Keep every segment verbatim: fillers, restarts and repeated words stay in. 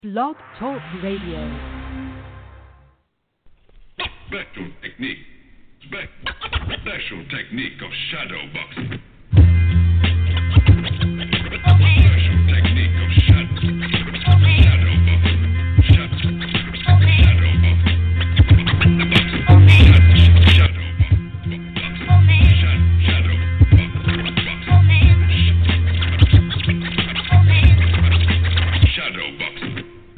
Blog Talk Radio. Special technique. Spe- special technique of shadow boxing. Special technique of shadow, shadow boxing. Shadow, shadow boxing. Shadow boxing. Shadow boxing. Shadow boxing.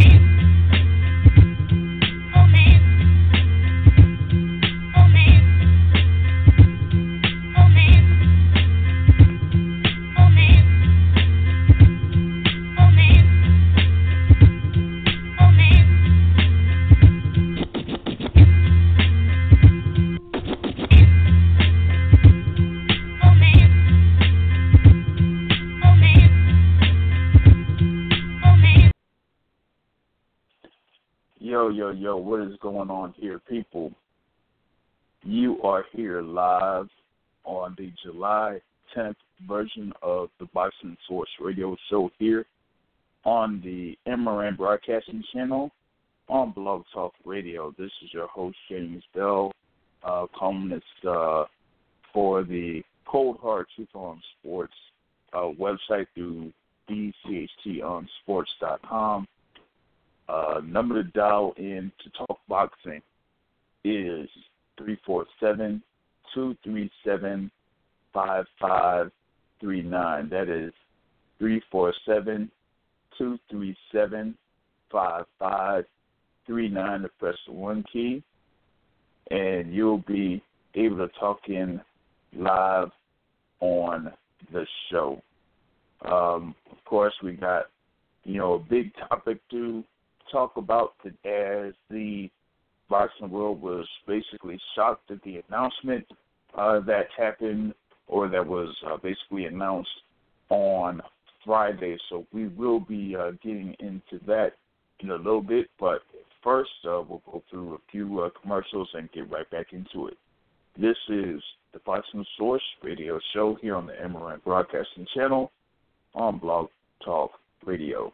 Yo, yo, yo, what is going on here, people? You are here live on the July tenth version of the Boxing Source radio show here on the M R N Broadcasting Channel on Blog Talk Radio. This is your host, James Bell, uh, columnist uh, for the Cold Hard Truth on Sports uh, website through d c h t on sports dot com. Uh, number to dial in to talk boxing is three four seven, two three seven, five five three nine. That is three four seven, two three seven, five five three nine to press the one key, and you'll be able to talk in live on the show. Um, of course, we got, you know, a big topic to talk about as the boxing world was basically shocked at the announcement uh, that happened or that was uh, basically announced on Friday. So we will be uh, getting into that in a little bit, but first uh, we'll go through a few uh, commercials and get right back into it. This is the Boxing Source radio show here on the M R N Broadcasting Channel on Blog Talk Radio.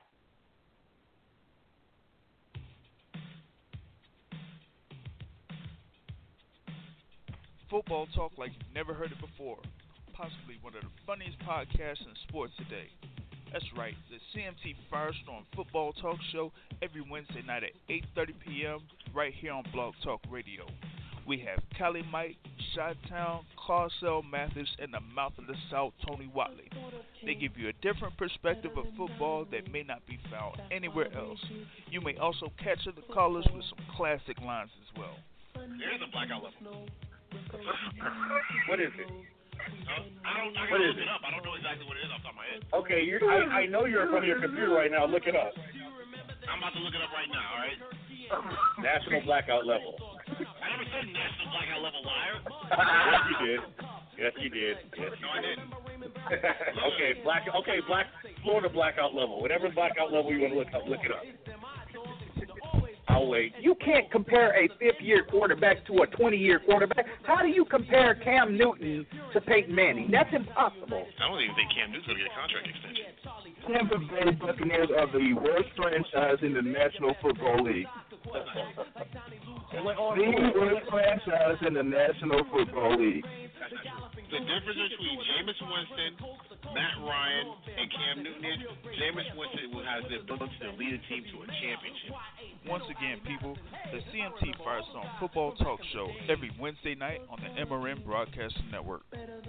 Football talk like you've never heard it before. Possibly one of the funniest podcasts in sports today. That's right, the C M T Firestorm Football Talk Show every Wednesday night at eight thirty p.m. right here on Blog Talk Radio. We have Cali Mike, Chi-Town, Carcel Mathis, and the mouth of the South, Tony Watley. They give you a different perspective of football that may not be found anywhere else. You may also catch the callers with some classic lines as well. There's a blackout level. What is it? Uh, I don't. I what gotta is look it? it up. I don't know exactly what it is off the top of my head. Okay, you're, I, I know you're in front of your computer right now. Look it up. I'm about to look it up right now. All right. National blackout level. I never said national blackout level, liar. Yes, you did. Yes, you did. Yes, you No, I did. didn't. okay, black. Okay, black. Florida blackout level. Whatever blackout level you want to look up, look it up. I'll wait. You can't compare a fifth-year quarterback to a twenty-year quarterback. How do you compare Cam Newton to Peyton Manning? That's impossible. I don't even think Cam Newton's going to get a contract extension. Tampa Bay Buccaneers are the worst franchise in the National Football League. The worst franchise in the National Football League. The difference between Jameis Winston, Matt Ryan, and Cam Newton is Jameis Winston has the ability to lead a team to a championship. Once again, people, the C M T Firestorm Football Talk Show every Wednesday night on the M R N Broadcasting Network.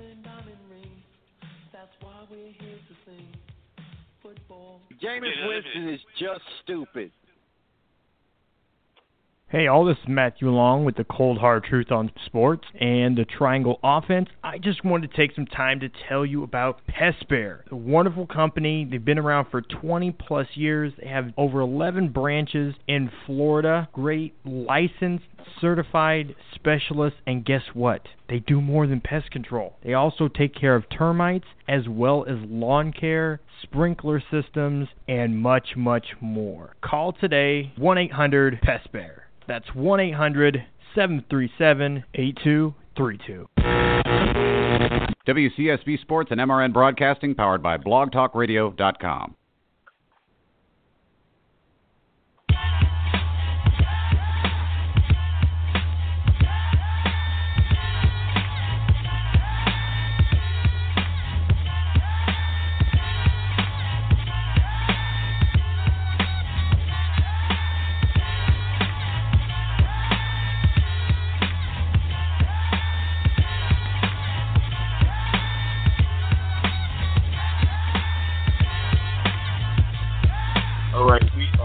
Jameis Winston is just stupid. Hey, all this is Matthew Long with the Cold Hard Truth on Sports and the Triangle Offense. I just wanted to take some time to tell you about PestBear, a wonderful company. They've been around for twenty plus years. They have over eleven branches in Florida. Great licensed, certified specialists. And guess what? They do more than pest control. They also take care of termites as well as lawn care, sprinkler systems, and much, much more. Call today, one eight hundred PestBear. That's one eight hundred seven three seven eight two three two. W C S B Sports and M R N Broadcasting, powered by blog talk radio dot com.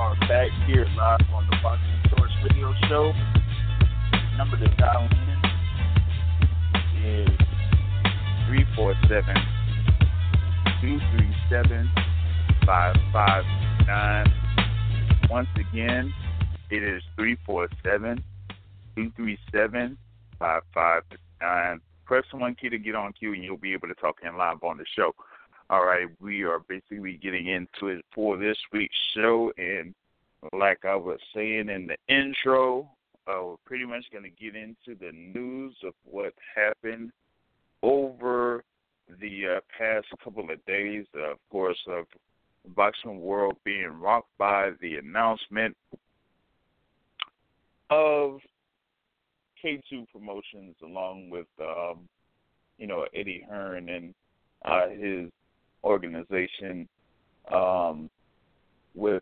are back here live on the Boxing Source Radio Show. Number to dial in is three four seven, two three seven, five five nine. Once again, it is three four seven, two three seven, five five nine. Press one key to get on queue, and you'll be able to talk in live on the show. All right, we are basically getting into it for this week's show, and like I was saying in the intro, uh, we're pretty much going to get into the news of what happened over the uh, past couple of days. Uh, of course, of the boxing world being rocked by the announcement of K two Promotions, along with um, you know Eddie Hearn and uh, his organization um, with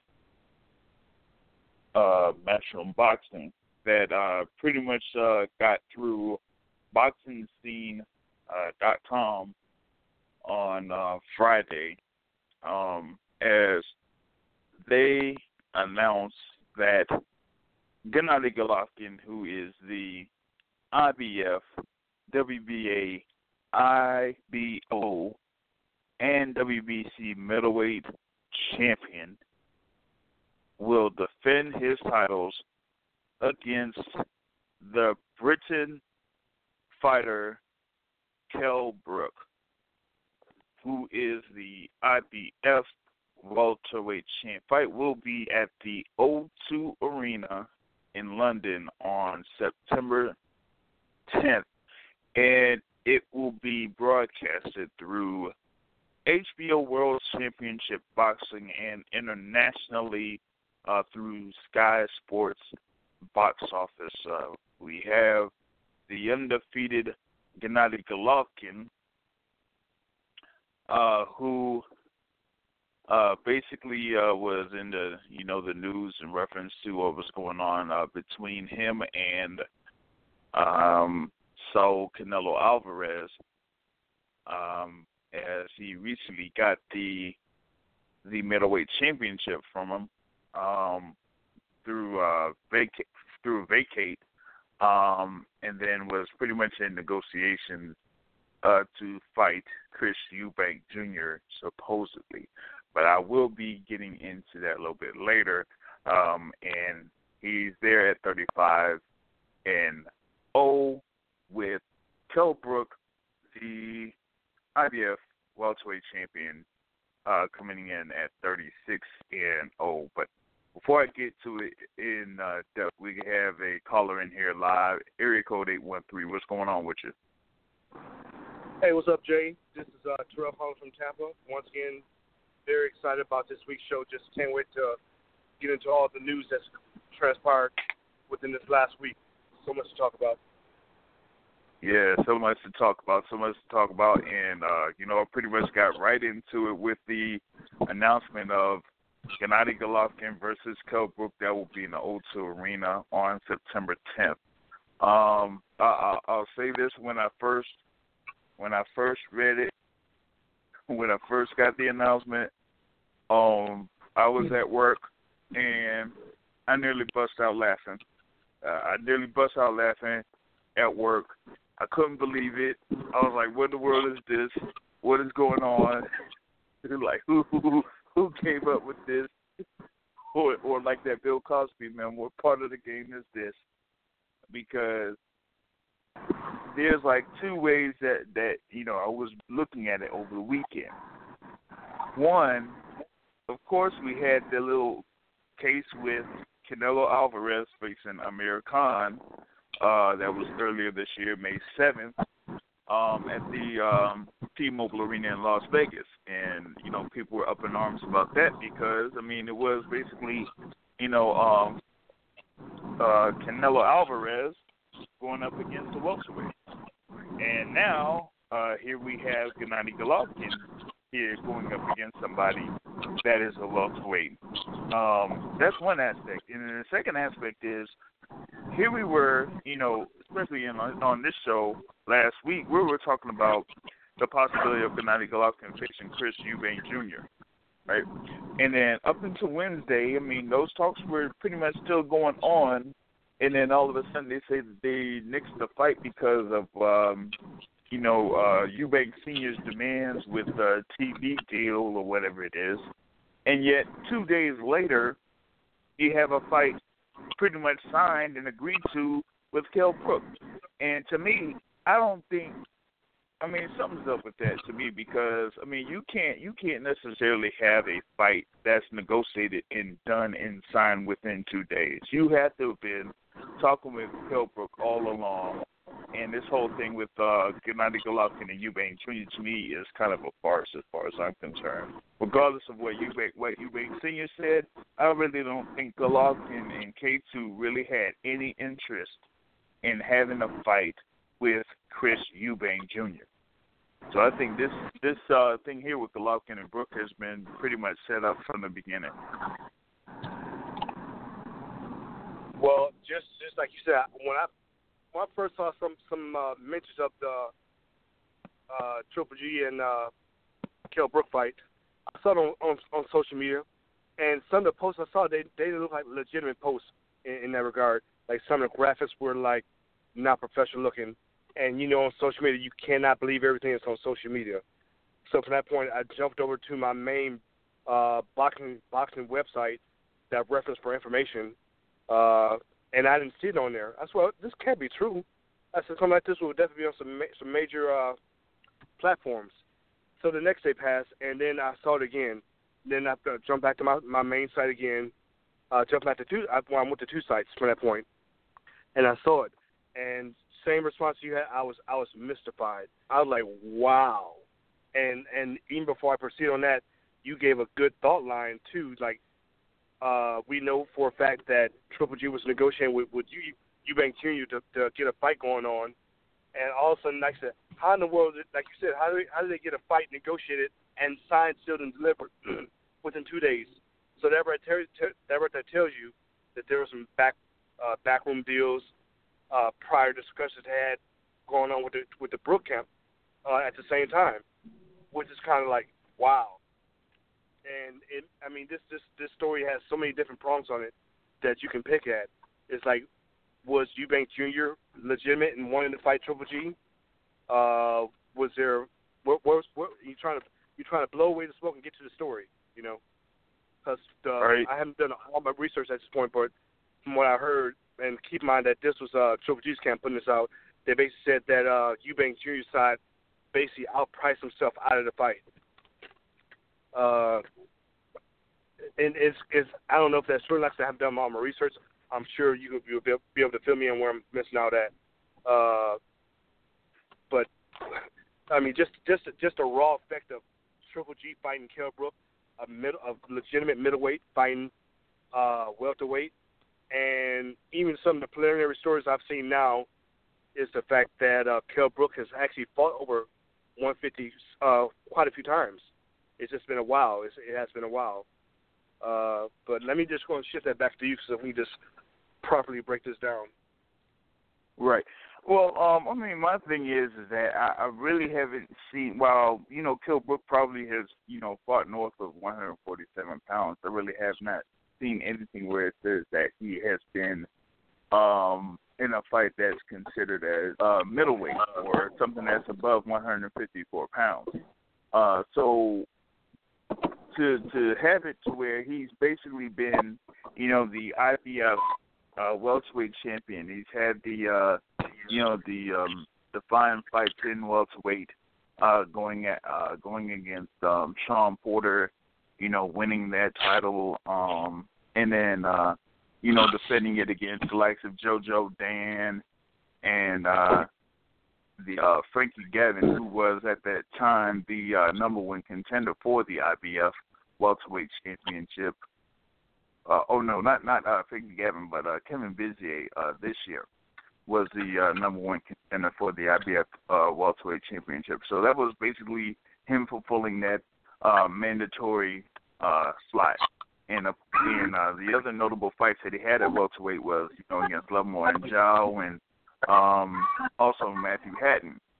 uh, Matchroom Boxing that uh, pretty much uh, got through boxing scene dot com on uh, Friday um, as they announced that Gennady Golovkin, who is the I B F, W B A, I B O, and W B C middleweight champion, will defend his titles against the Britain fighter Kell Brook, who is the I B F welterweight champ. Fight will be at the O two Arena in London on September tenth, and it will be broadcasted through H B O World Championship Boxing and internationally uh, through Sky Sports box office. Uh, we have the undefeated Gennady Golovkin, uh, who uh, basically uh, was in the you know the news in reference to what was going on uh, between him and um, Saul Canelo Alvarez, um, as he recently got the the middleweight championship from him um, through uh, vac- through vacate, um, and then was pretty much in negotiations uh, to fight Chris Eubank Junior supposedly. But I will be getting into that a little bit later. Um, and he's there at thirty-five and oh with Kell Brook, the I B F welterweight champion, uh, coming in at thirty-six and oh. But before I get to it in uh, depth, we have a caller in here live, area code eight one three. What's going on with you? Hey, what's up, Jay? This is uh, Terrell Holmes from Tampa. Once again, very excited about this week's show. Just can't wait to get into all the news that's transpired within this last week. So much to talk about. Yeah, so much to talk about, so much to talk about. And, uh, you know, I pretty much got right into it with the announcement of Gennady Golovkin versus Kell Brook. That will be in the O two Arena on September tenth. Um, I, I'll say this, when I first when I first read it, when I first got the announcement, um, I was at work and I nearly bust out laughing. Uh, I nearly bust out laughing at work. I couldn't believe it. I was like, what in the world is this? What is going on? Like, who, who who came up with this? Or, or like that Bill Cosby, man, what part of the game is this? Because there's like two ways that, that, you know, I was looking at it over the weekend. One, of course, we had the little case with Canelo Alvarez facing Amir Khan. Uh, that was earlier this year, May seventh, um, at the um, T-Mobile Arena in Las Vegas. And, you know, people were up in arms about that because, I mean, it was basically, you know, um, uh, Canelo Alvarez going up against the welterweight. And now, uh, here we have Gennady Golovkin here going up against somebody that is a welterweight. Um, that's one aspect. And then the second aspect is, here we were, you know, especially in, on this show last week, we were talking about the possibility of Gennady Golovkin facing Chris Eubank Junior right? And then up until Wednesday, I mean, those talks were pretty much still going on. And then all of a sudden they say that they nixed the fight because of, um, you know, uh, Eubank Senior's demands with the T V deal or whatever it is. And yet two days later, you have a fight pretty much signed and agreed to with Kell Brook. And to me, I don't think, I mean, something's up with that to me because, I mean, you can't you can't necessarily have a fight that's negotiated and done and signed within two days. You have to have been talking with Kell Brook all along, and this whole thing with uh, Gennady Golovkin and Eubank Junior to me is kind of a farce as far as I'm concerned. Regardless of what Eubank, what Eubank Senior said, I really don't think Golovkin and K two really had any interest in having a fight with Chris Eubank Junior So I think this this uh, thing here with Golovkin and Brook has been pretty much set up from the beginning. Well, just just like you said, when I when I first saw some some uh, mentions of the uh, Triple G and uh, Kell Brook fight, I saw it on, on on social media, and some of the posts I saw they they look like legitimate posts in, in that regard. Like some of the graphics were like not professional looking, and you know on social media you cannot believe everything that's on social media. So from that point, I jumped over to my main uh, boxing boxing website that reference for information. Uh, and I didn't see it on there. I said, well, this can't be true. I said, something like this will definitely be on some ma- some major uh, platforms. So the next day passed, and then I saw it again. Then I uh, jumped back to my, my main site again. Uh, jumped back to two. I, well, I went to two sites from that point, and I saw it. And same response you had. I was I was mystified. I was like, wow. And and even before I proceed on that, you gave a good thought line too, like. Uh, we know for a fact that Triple G was negotiating with, with Eubank Junior to, to get a fight going on, and all of a sudden, like I said, how in the world, like you said, how do they, how do they get a fight negotiated and signed, sealed, and delivered within two days? So that right there, that right there tells you that there were some back uh, backroom deals, uh, prior discussions had going on with the with the Brook camp uh, at the same time, which is kind of like wow. And it, I mean, this, this this story has so many different prongs on it that you can pick at. It's like, was Eubank Junior legitimate in wanting to fight Triple G? Uh, was there? What, what, what you trying to you trying to blow away the smoke and get to the story? You know, because uh, right. I haven't done all my research at this point, but from what I heard, and keep in mind that this was uh, Triple G's camp putting this out, they basically said that uh, Eubank Junior's side basically outpriced himself out of the fight. Uh, and it's, it's I don't know if that's true. Like I haven't done all my research. I'm sure you you'll be, be able to fill me in where I'm missing out at. Uh, but I mean, just just just a raw effect of Triple G fighting Kell Brook, a middle, a legitimate middleweight fighting uh, welterweight, and even some of the preliminary stories I've seen now is the fact that uh, Kell Brook has actually fought over one fifty uh, quite a few times. It's just been a while. It's, it has been a while. Uh, but let me just go and shift that back to you so we just properly break this down. Right. Well, um, I mean, my thing is, is that I, I really haven't seen, while, you know, Kell Brook probably has, you know, fought north of one forty-seven pounds. I really have not seen anything where it says that he has been um, in a fight that's considered as uh, middleweight or something that's above one fifty-four pounds. Uh, so to to have it to where he's basically been, you know, the I B F uh, welterweight champion. He's had the, uh, you know, the um, the fine fights in welterweight, uh, going at uh, going against um, Sean Porter, you know, winning that title, um, and then uh, you know, defending it against the likes of JoJo Dan and uh, the uh, Frankie Gavin, who was at that time the uh, number one contender for the I B F welterweight championship. Uh, oh no, not not uh, Frankie Gavin, but uh, Kevin Bizier uh, this year was the uh, number one contender for the I B F uh, welterweight championship. So that was basically him fulfilling that uh, mandatory uh, slot. And, uh, and uh, the other notable fights that he had at welterweight was, you know, against Lovemore and Zhao and um, also Matthew Hatton.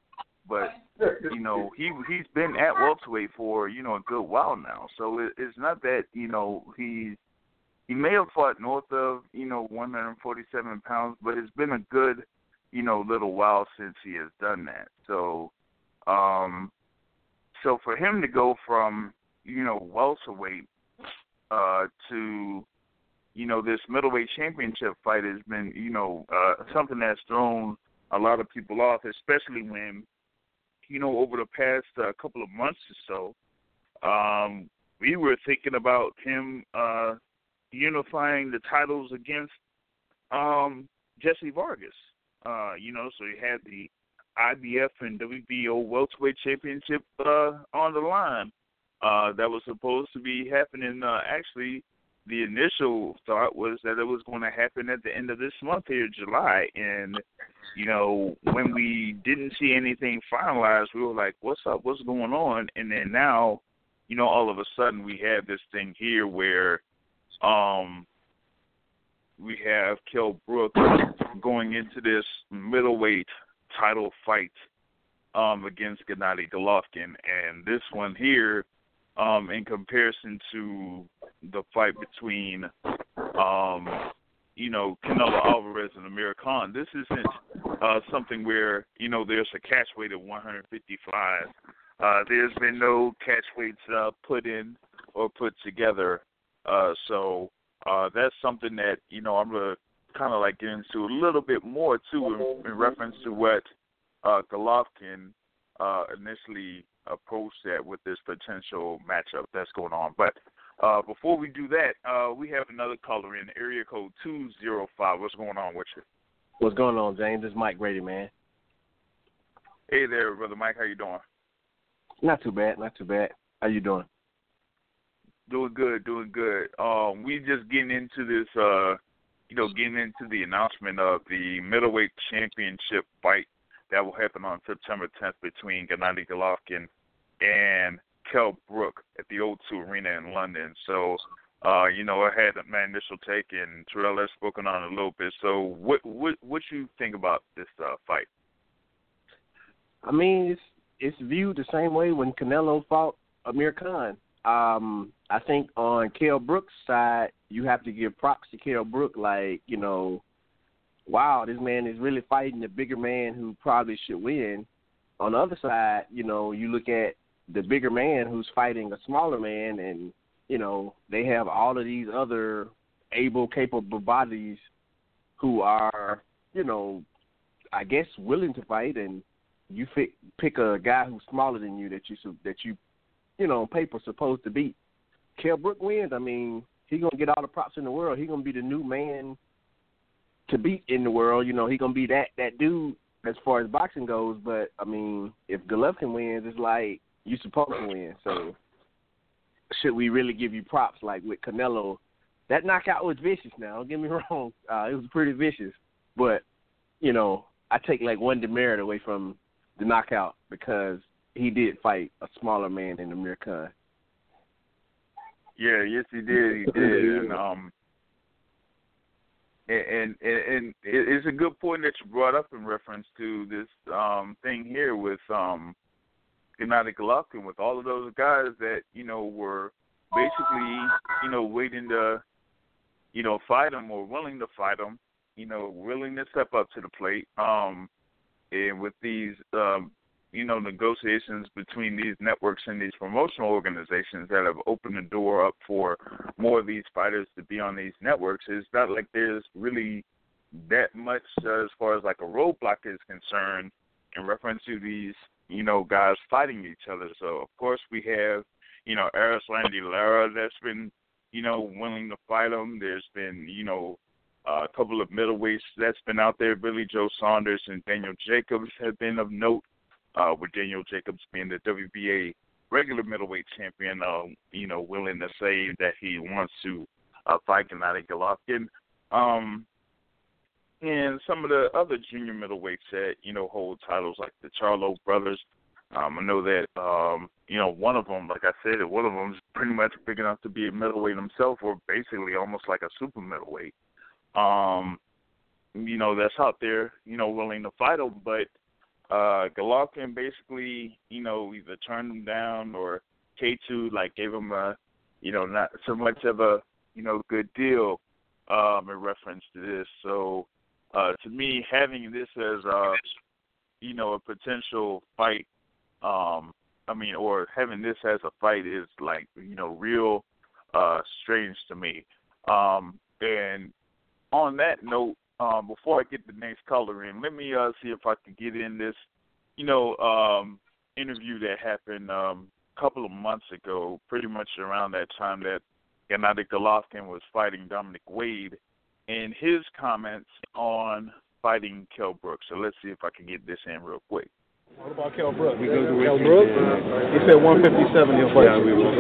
but you know he he's been at welterweight for you know a good while now. So it, it's not that you know he he may have fought north of you know one hundred forty-seven pounds, but it's been a good you know little while since he has done that. So um, so for him to go from you know welterweight uh, to you know this middleweight championship fight has been you know uh, something that's thrown a lot of people off, especially when, you know, over the past uh, couple of months or so, um, we were thinking about him uh, unifying the titles against um, Jesse Vargas. Uh, you know, so he had the I B F and W B O welterweight championship uh, on the line. Uh, that was supposed to be happening uh, actually. The initial thought was that it was going to happen at the end of this month here, July. And, you know, when we didn't see anything finalized, we were like, what's up? What's going on? And then now, you know, all of a sudden we have this thing here where um, we have Kell Brook going into this middleweight title fight um, against Gennady Golovkin. And this one here, Um, in comparison to the fight between, um, you know, Canelo Alvarez and Amir Khan, this isn't uh, something where, you know, there's a catch weight of one fifty-five. Uh, there's been no catch weights uh, put in or put together. Uh, so uh, that's something that, you know, I'm going to kind of like get into a little bit more, too, in, in reference to what uh, Golovkin uh, initially approach that with this potential matchup that's going on. But uh, before we do that, uh, we have another caller in area code two zero five. What's going on with you? What's going on, James? This is Mike Grady, man. Hey there, Brother Mike. How you doing? Not too bad, not too bad. How you doing? Doing good, doing good. Um, we just getting into this, uh, you know, getting into the announcement of the middleweight championship fight that will happen on September tenth between Gennady Golovkin and Kell Brook at the O two Arena in London. So, uh, you know, I had my initial take, and Terrell has spoken on it a little bit. So, what what what you think about this uh, fight? I mean, it's it's viewed the same way when Canelo fought Amir Khan. Um, I think on Kell Brook's side, you have to give props to Kell Brook, like, you know, wow, this man is really fighting the bigger man who probably should win. On the other side, you know, you look at the bigger man who's fighting a smaller man, and, you know, they have all of these other able, capable bodies who are, you know, I guess willing to fight, and you pick, pick a guy who's smaller than you that you, that you, you know, on paper supposed to beat. Kell Brook wins. I mean, he's going to get all the props in the world. He's going to be the new man to beat in the world. You know, he gonna be that that dude as far as boxing goes. But I mean, if Golovkin wins, it's like you supposed to win. So should we really give you props? Like with Canelo, that knockout was vicious. Now, don't get me wrong, uh, it was pretty vicious. But you know, I take like one demerit away from the knockout because he did fight a smaller man than Amir Khan. Yeah, yes, he did. He did, and um. And, and and it's a good point that you brought up in reference to this um, thing here with um, Gennady Golovkin, with all of those guys that, you know, were basically, you know, waiting to, you know, fight him or willing to fight him, you know, willing to step up to the plate. Um, and with these, um, you know, negotiations between these networks and these promotional organizations that have opened the door up for more of these fighters to be on these networks, it's not like there's really that much uh, as far as like a roadblock is concerned in reference to these, you know, guys fighting each other. So, of course, we have, you know, Erislandy Lara that's been, you know, willing to fight him. There's been, you know, uh, a couple of middleweights that's been out there. Billy Joe Saunders and Daniel Jacobs have been of note. Uh, with Daniel Jacobs being the W B A regular middleweight champion, uh, you know, willing to say that he wants to uh, fight Gennady Golovkin. Um, and some of the other junior middleweights that, you know, hold titles like the Charlo brothers. Um, I know that, um, you know, one of them, like I said, one of them is pretty much big enough to be a middleweight himself, or basically almost like a super middleweight. Um, you know, that's out there, you know, willing to fight him, but uh, Golovkin basically, you know, either turned him down or K two like gave him a, you know, not so much of a, you know, good deal um, in reference to this. So uh, to me, having this as a, you know, a potential fight, um, I mean, or having this as a fight is like, you know, real uh, strange to me. Um, and on that note, um, before I get the next caller in, let me uh, see if I can get in this, you know, um, interview that happened um, a couple of months ago, pretty much around that time that Gennady Golovkin was fighting Dominic Wade, and his comments on fighting Kell Brooks. So let's see if I can get this in real quick. What about Kell Brooks? Kell Brooks? He said one fifty-seven he'll fight. Yeah, we will.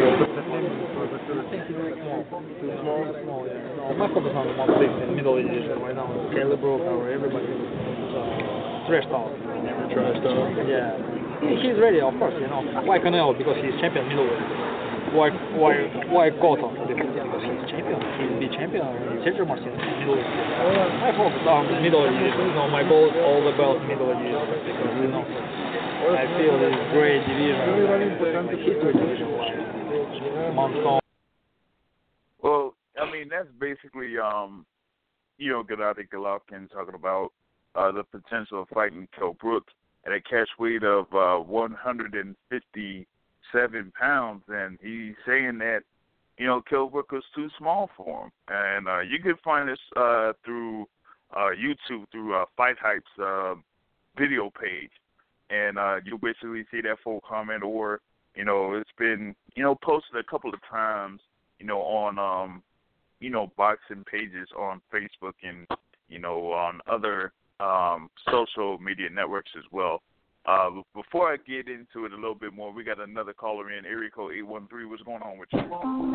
Too small? Small, yeah. No, my focus on the big and middle division right now. Caleb Brooks, everybody. So, trash talk. Trash talk? Yeah. He's ready, of course, you know. Why Canelo? Because he's champion middleweight. Why why why Cotto? Because he's champion. He's the champion. Sergio Martinez middleweight. I focus on middleweight. You know, my goal is all about middleweight because you know I feel this great division, history division, like Monson. Well, I mean that's basically um, you know, Gennady Golovkin talking about uh, the potential of fighting Kell Brooks at a catch weight of uh, one hundred fifty-seven pounds, and he's saying that, you know, Kell Brooks was too small for him. And uh, you can find this uh, through uh, YouTube, through uh, Fight Hype's uh, video page, and uh, you'll basically see that full comment, or, you know, it's been, you know, posted a couple of times, you know, on, um, you know, boxing pages on Facebook and, you know, on other um, social media networks as well. Uh, before I get into it a little bit more, we got another caller in, area code eight one three. What's going on with you?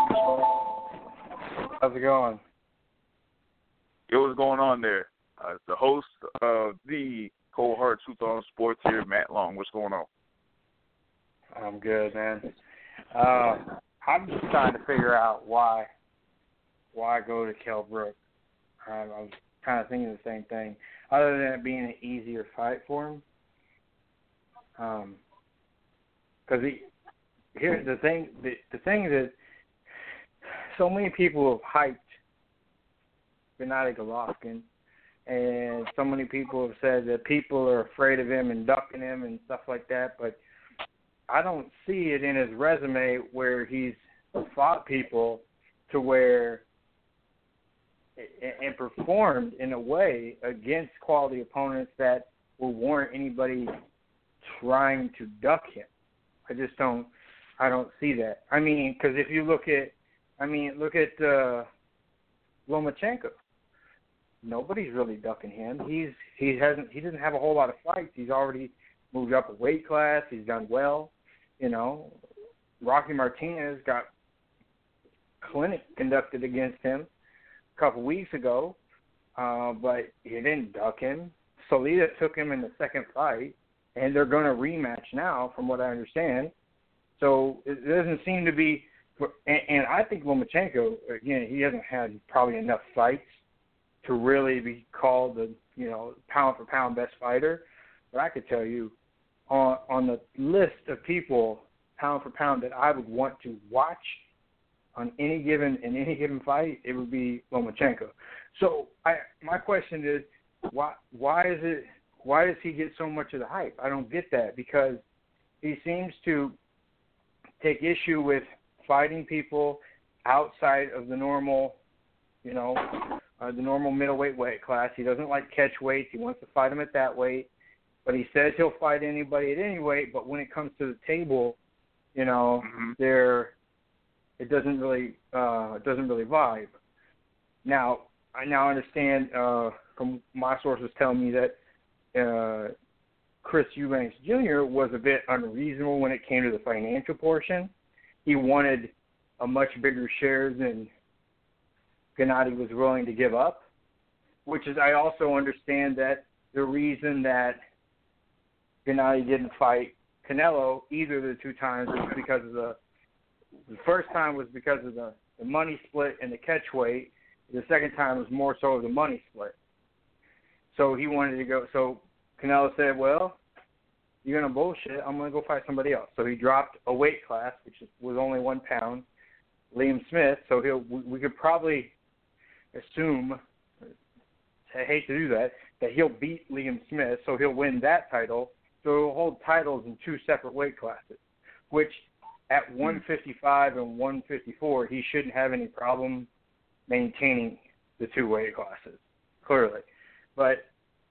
How's it going? Yo, what's going on there? Uh, it's the host of the Cold Hard Truth on Sports here, Matt Long. What's going on? I'm good, man. Uh, I'm just trying to figure out why why go to Kell Brooks. Um, I was kind of thinking the same thing. Other than it being an easier fight for him. Um, because he, here's the thing, the, the thing that so many people have hyped Gennady Golovkin, and so many people have said that people are afraid of him and ducking him and stuff like that, but I don't see it in his resume where he's fought people to where and performed in a way against quality opponents that will warrant anybody trying to duck him. I just don't, I don't see that. I mean, because if you look at, I mean, look at uh, Lomachenko. Nobody's really ducking him. He's he hasn't he doesn't have a whole lot of fights. He's already moved up a weight class. He's done well. You know, Rocky Martinez got clinic conducted against him a couple weeks ago, uh, but he didn't duck him. Solita took him in the second fight, and they're going to rematch now, from what I understand. So it doesn't seem to be, and, and I think Lomachenko, again, he hasn't had probably enough fights to really be called the, you know, pound for pound best fighter. But I could tell you, on on the list of people pound for pound that I would want to watch on any given in any given fight, it would be Lomachenko. So I my question is, why why is it why does he get so much of the hype? I don't get that, because he seems to take issue with fighting people outside of the normal, you know, uh, the normal middleweight weight class. He doesn't like catch weights. He wants to fight them at that weight. But he says he'll fight anybody at any weight. But when it comes to the table, you know, mm-hmm. there it doesn't really uh, it doesn't really vibe. Now I now understand uh, from my sources telling me that uh, Chris Eubanks Junior was a bit unreasonable when it came to the financial portion. He wanted a much bigger share than Gennady was willing to give up, which is, I also understand that the reason that Gennady didn't fight Canelo either of the two times was because of the, the first time was because of the, the money split and the catch weight. The second time was more so of the money split. So he wanted to go, so Canelo said, well, you're going to bullshit. I'm going to go fight somebody else. So he dropped a weight class, which was only one pound, Liam Smith. So he'll we, we could probably assume, I hate to do that, that he'll beat Liam Smith, so he'll win that title. So he'll hold titles in two separate weight classes, which at one fifty-five and one fifty-four, he shouldn't have any problem maintaining the two weight classes, clearly. But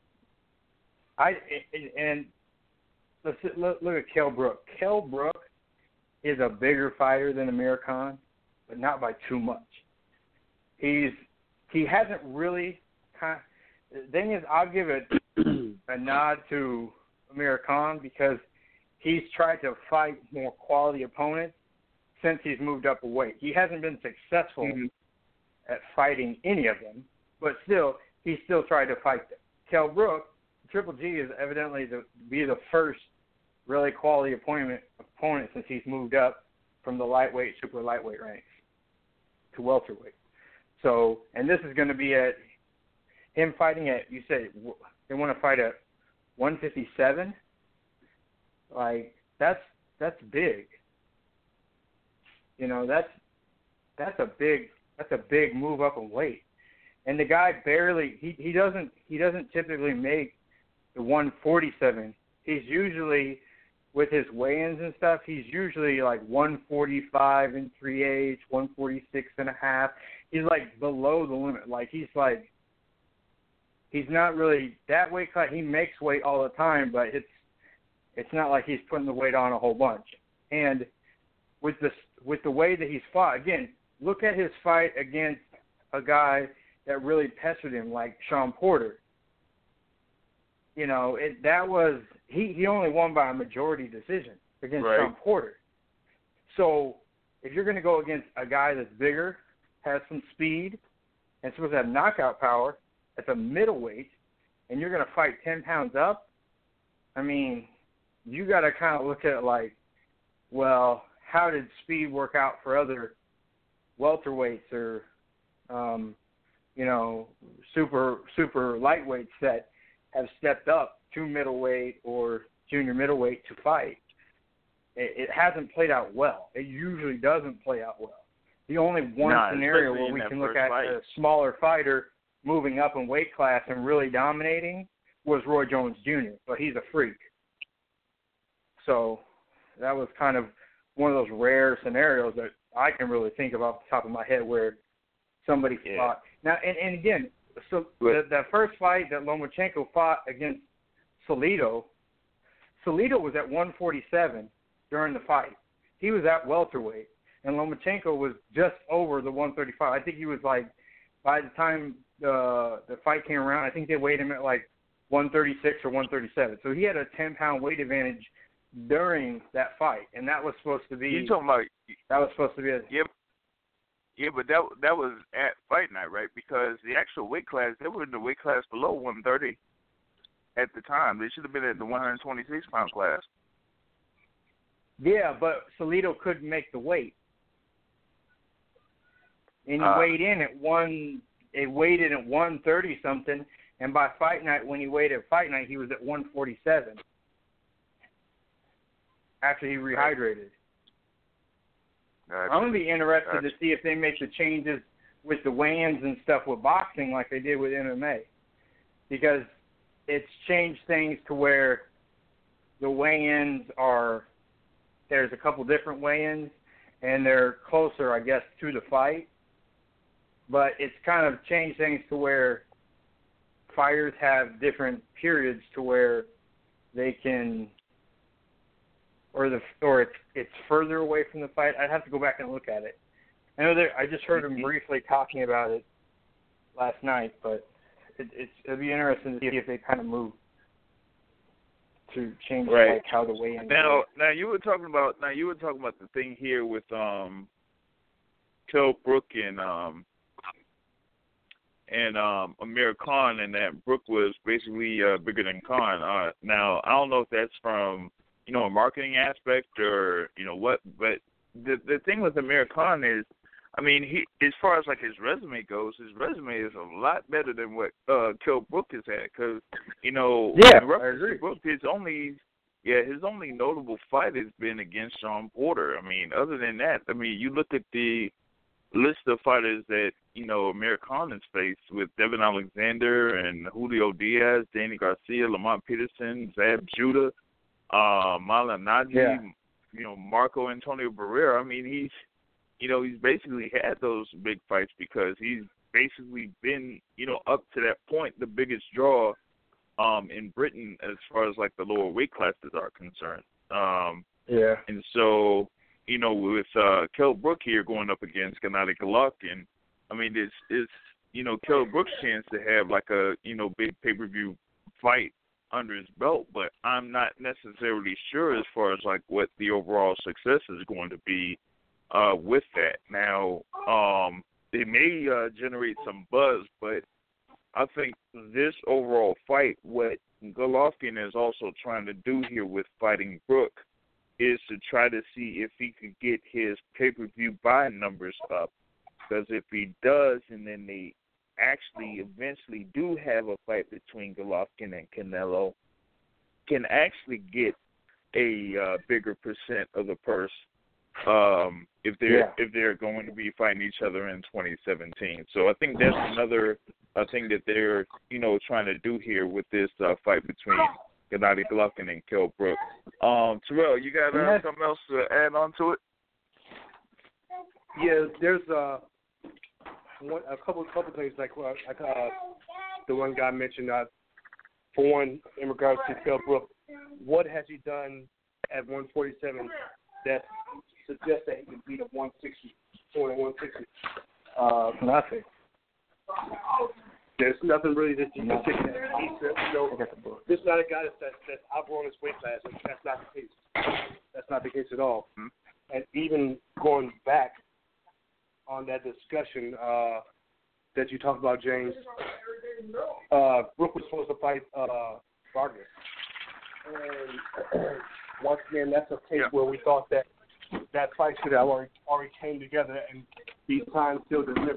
I and let's look, look at Kell Brook. Kell Brook is a bigger fighter than Amir Khan, but not by too much. He's he hasn't really. Kind of, the thing is, I'll give it a nod to Amir Khan because he's tried to fight more quality opponents since he's moved up a weight. He hasn't been successful mm-hmm. at fighting any of them, but still, he's still tried to fight them. Kell Brook, Triple G is evidently to be the first really quality opponent opponent since he's moved up from the lightweight, super lightweight ranks to welterweight. So, and this is going to be at him fighting at, you said they want to fight at one fifty-seven. Like that's that's big. You know, that's that's a big that's a big move up in weight. And the guy barely he, he doesn't he doesn't typically make the one forty-seven. He's usually with his weigh-ins and stuff, he's usually like one forty-five and three eighths, one forty-six and a half. He's like below the limit. Like he's like he's not really that weight class. He makes weight all the time, but it's it's not like he's putting the weight on a whole bunch. And with this with the way that he's fought, again, look at his fight against a guy that really pestered him, like Sean Porter. You know, it, that was he, he only won by a majority decision against right. Sean Porter. So if you're going to go against a guy that's bigger, has some speed, and supposed to have knockout power at the middleweight, and you're going to fight ten pounds up, I mean, you got to kind of look at it like, well, how did speed work out for other welterweights or, um, you know, super super lightweights that have stepped up to middleweight or junior middleweight to fight? It, it hasn't played out well. It usually doesn't play out well. The only one nah, scenario where we can look at fight. a smaller fighter moving up in weight class and really dominating was Roy Jones Junior, but he's a freak. So that was kind of one of those rare scenarios that I can really think of off the top of my head where somebody yeah. fought. Now, and, and again, so the, the first fight that Lomachenko fought against Salido, Salido was at one forty-seven during the fight. He was at welterweight, and Lomachenko was just over the one thirty-five. I think he was like, by the time the the fight came around, I think they weighed him at like one thirty-six or one thirty-seven. So he had a ten-pound weight advantage during that fight, and that was supposed to be. You talking about? That was supposed to be. A, yeah, yeah, but that that was at fight night, right? Because the actual weight class, they were in the weight class below one thirty at the time. They should have been at the one twenty-six pound class. Yeah, but Salido couldn't make the weight, and he uh, weighed in at one. It weighed in at one thirty something, and by fight night, when he weighed at fight night, he was at one forty-seven. After he rehydrated. Gotcha. I'm going to be interested gotcha. to see if they make the changes with the weigh-ins and stuff with boxing like they did with M M A. Because it's changed things to where the weigh-ins are, there's a couple different weigh-ins, and they're closer, I guess, to the fight. But it's kind of changed things to where fighters have different periods to where they can... Or the or it's it's further away from the fight. I'd have to go back and look at it. I know there. I just heard him briefly talking about it last night, but it, it's it'll be interesting to see if they kind of move to change right. like how the weigh-in. Now, goes. now you were talking about now you were talking about the thing here with um, Kell Brook and um, and um, Amir Khan, and that Brook was basically uh, bigger than Khan. Uh, now I don't know if that's from you know, a marketing aspect or, you know, what, but the the thing with Amir Khan is I mean, he as far as like his resume goes, his resume is a lot better than what uh, Kell Brook has had. Because you know, yeah, in reference I agree. to Brook, his only yeah, his only notable fight has been against Sean Porter. I mean, other than that, I mean, you look at the list of fighters that you know Amir Khan has faced with Devin Alexander and Julio Diaz, Danny Garcia, Lamont Peterson, Zab Judah, uh, Marlon Nagy, Yeah. you know, Marco Antonio Barrera. I mean, he's you know he's basically had those big fights because he's basically been you know up to that point the biggest draw um, in Britain as far as like the lower weight classes are concerned. Um, Yeah. and so. You know, with uh, Kell Brook here going up against Gennady Golovkin, I mean, it's, it's you know, Kell Brook's chance to have like a, you know, big pay-per-view fight under his belt, but I'm not necessarily sure as far as like what the overall success is going to be uh, with that. Now, um, it may uh, generate some buzz, but I think this overall fight, what Golovkin is also trying to do here with fighting Brook, is to try to see if he could get his pay-per-view buy numbers up. Because if he does, and then they actually eventually do have a fight between Golovkin and Canelo, can actually get a uh, bigger percent of the purse um, if they're Yeah. if they're going to be fighting each other in twenty seventeen. So I think that's another uh, thing that they're you know trying to do here with this uh, fight between Gennady Golovkin and Kell Brook. Um, Terrell, you got uh, something else to add on to it? Yeah, there's uh, one, a couple couple things like uh, like uh, the one guy mentioned. Uh, for one, in regards to Kell Brook, what has he done at one forty-seven that suggests that he could beat a one sixty, one sixty? Uh, nothing. There's nothing really that you can say that he said, you know, this is not a guy that's, that's, that's outgrown his weight class. That's not the case. That's not the case at all. Mm-hmm. And even going back on that discussion uh, that you talked about, James, uh, Brook was supposed to fight uh, Vargas. And once again, that's a case yeah. where we thought that that fight should have already, already came together and these times still delivered.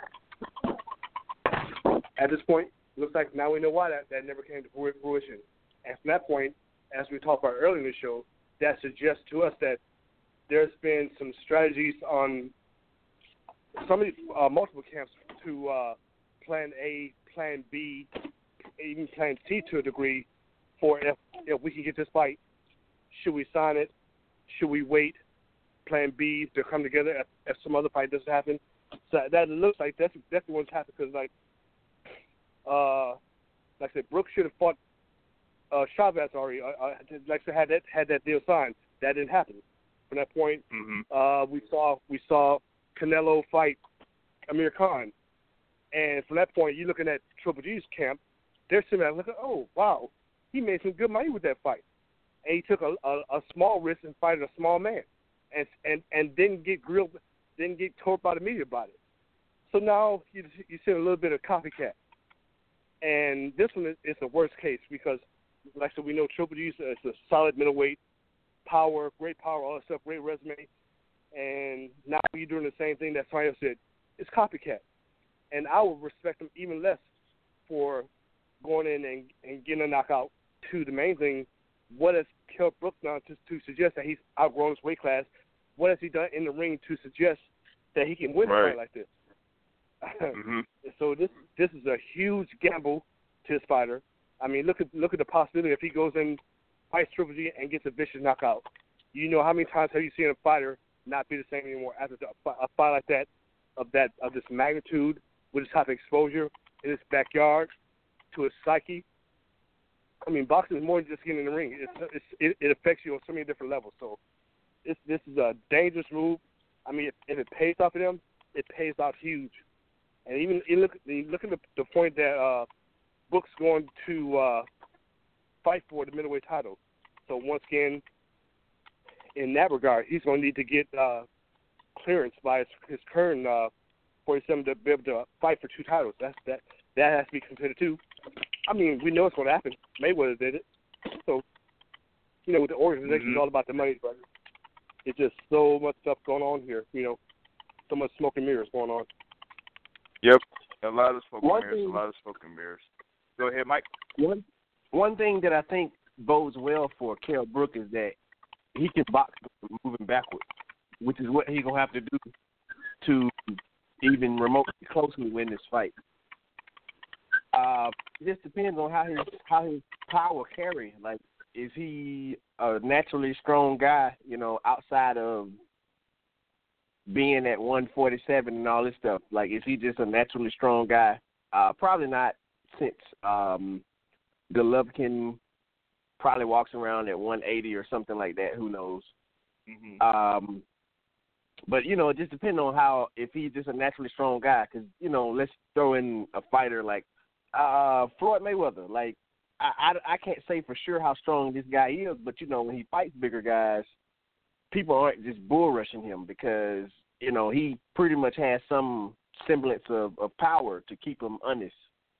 At this point, it looks like now we know why that, that never came to fruition. And from that point, as we talked about earlier in the show, that suggests to us that there's been some strategies on some of these uh, multiple camps to uh, plan A, plan B, even plan C to a degree for if, if we can get this fight, should we sign it? Should we wait? Plan B to come together if, if some other fight doesn't happen. So that looks like that's definitely what's happened because, like, Uh, like I said, Brooks should have fought uh, Chavez already. Uh, uh, like I said, had that had that deal signed. That didn't happen. From that point, mm-hmm. uh, we saw we saw Canelo fight Amir Khan, and from that point, you're looking at Triple G's camp. They're sitting there looking, oh wow, he made some good money with that fight, and he took a, a, a small risk and fighted a small man, and and and didn't get grilled, didn't get told by the media about it. So now you you see a little bit of copycat. And this one is, is the worst case because, like I said, we know Triple G is a solid middleweight, power, great power, all that stuff, great resume. And now you're doing the same thing that somebody else did. It's copycat. And I would respect him even less for going in and, and getting a knockout. To the main thing, what has Kell Brook done to, to suggest that he's outgrown his weight class? What has he done in the ring to suggest that he can win right. a fight like this? mm-hmm. So this this is a huge gamble to his fighter. I mean, look at look at the possibility if he goes in, fights Triple G and gets a vicious knockout. You know how many times have you seen a fighter not be the same anymore after a fight like that, of that of this magnitude, with this type of exposure in his backyard to his psyche? I mean, boxing is more than just getting in the ring. It's, it's, it, it affects you on so many different levels. So this this is a dangerous move. I mean, if, if it pays off for them, it pays out huge. And even you look, you look at the, the point that uh, Brook's going to uh, fight for the middleweight title. So once again, in that regard, he's going to need to get uh, clearance by his, his current uh, forty-seven to be able to fight for two titles. That's that that has to be considered too. I mean, we know it's going to happen. Mayweather did it. So, you know, with the organization, mm-hmm. it's all about the money, but it's just so much stuff going on here, you know. so much smoke and mirrors going on. Yep, a lot of smoke and One mirrors. thing- A lot of smoke and mirrors. Go ahead, Mike. One one thing that I think bodes well for Kell Brook is that he can box moving backwards, which is what he's gonna have to do to even remotely closely win this fight. Uh, it just depends on how his how his power carry. Like, is he a naturally strong guy? You know, outside of being at one forty-seven and all this stuff. Like, is he just a naturally strong guy? Uh, probably not, since um, Golovkin probably walks around at one eighty or something like that. Who knows? Mm-hmm. Um, but, you know, it just depends on how, if he's just a naturally strong guy. Because, you know, let's throw in a fighter like uh, Floyd Mayweather. Like, I, I, I can't say for sure how strong this guy is, but, you know, when he fights bigger guys, people aren't just bull rushing him because, you know, he pretty much has some semblance of, of power to keep him honest.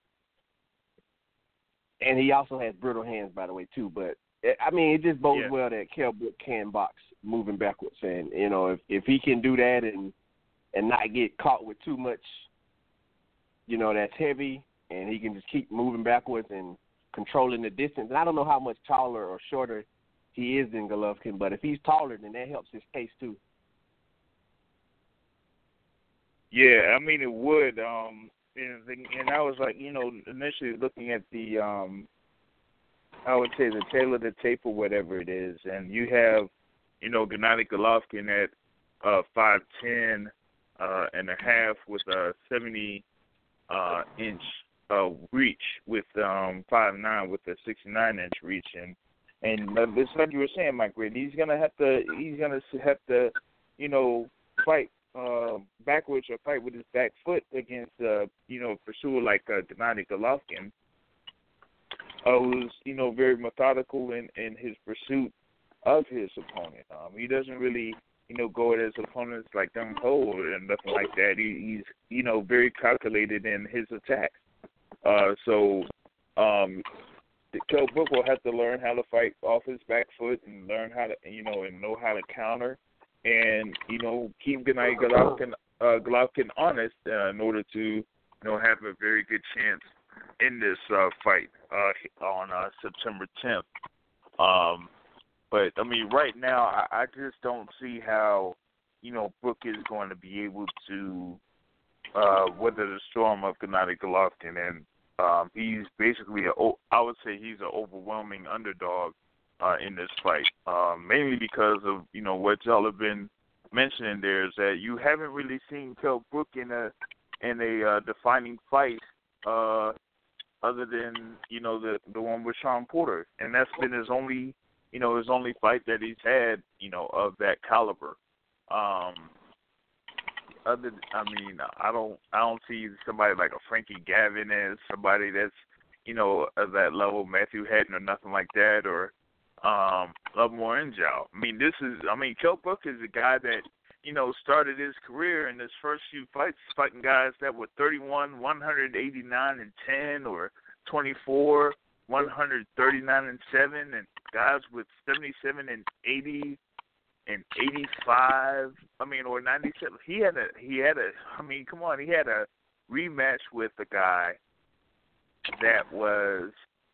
And he also has brittle hands, by the way, too. But, I mean, it just bodes Yeah. well that Kell Brook can box moving backwards. And, you know, if, if he can do that and and not get caught with too much, you know, that's heavy, and he can just keep moving backwards and controlling the distance. And I don't know how much taller or shorter he is than Golovkin, but if he's taller, then that helps his case too. Yeah, I mean it would. Um, and, and I was like, you know, initially looking at the, um, I would say the tail of the tape or whatever it is, and you have, you know, Gennady Golovkin at uh, five ten uh, and a half with a seventy uh, inch uh, reach, with um, five nine with a sixty-nine inch reach, and and uh, it's like you were saying, Mike Reed, he's gonna have to, he's gonna have to, you know, fight uh, backwards or fight with his back foot against, uh, you know, pursuer like uh, Gennady Golovkin, uh, who's, you know, very methodical in, in his pursuit of his opponent. Um, he doesn't really, you know, go at his opponents like gung ho and nothing like that. He, he's, you know, very calculated in his attacks. Uh, so, um, Kell Brook will have to learn how to fight off his back foot and learn how to, you know, and know how to counter, and, you know, keep Gennady Golovkin, uh, Golovkin honest uh, in order to, you know, have a very good chance in this uh, fight uh, on uh, September tenth. Um, but, I mean, right now, I, I just don't see how, you know, Brook is going to be able to uh, weather the storm of Gennady Golovkin. And um, he's basically, a, I would say he's an overwhelming underdog uh, in this fight, um, mainly because of, you know, what y'all have been mentioning there, is that you haven't really seen Kell Brook in a, in a uh, defining fight uh, other than, you know, the the one with Shawn Porter. And that's been his only, you know, his only fight that he's had, you know, of that caliber. Um, other, I mean, I don't, I don't see somebody like a Frankie Gavin as somebody that's, you know, of that level, Matthew Hatton or nothing like that, or um, Lovemore Injao. I mean, this is, I mean, Kell Brook is a guy that, you know, started his career in his first few fights fighting guys that were thirty-one, one eighty-nine and ten, or twenty-four, one thirty-nine and seven, and guys with seventy-seven and eighty and eighty-five. I mean, or ninety-seven. He had a, he had a. I mean, come on, he had a rematch with a guy that was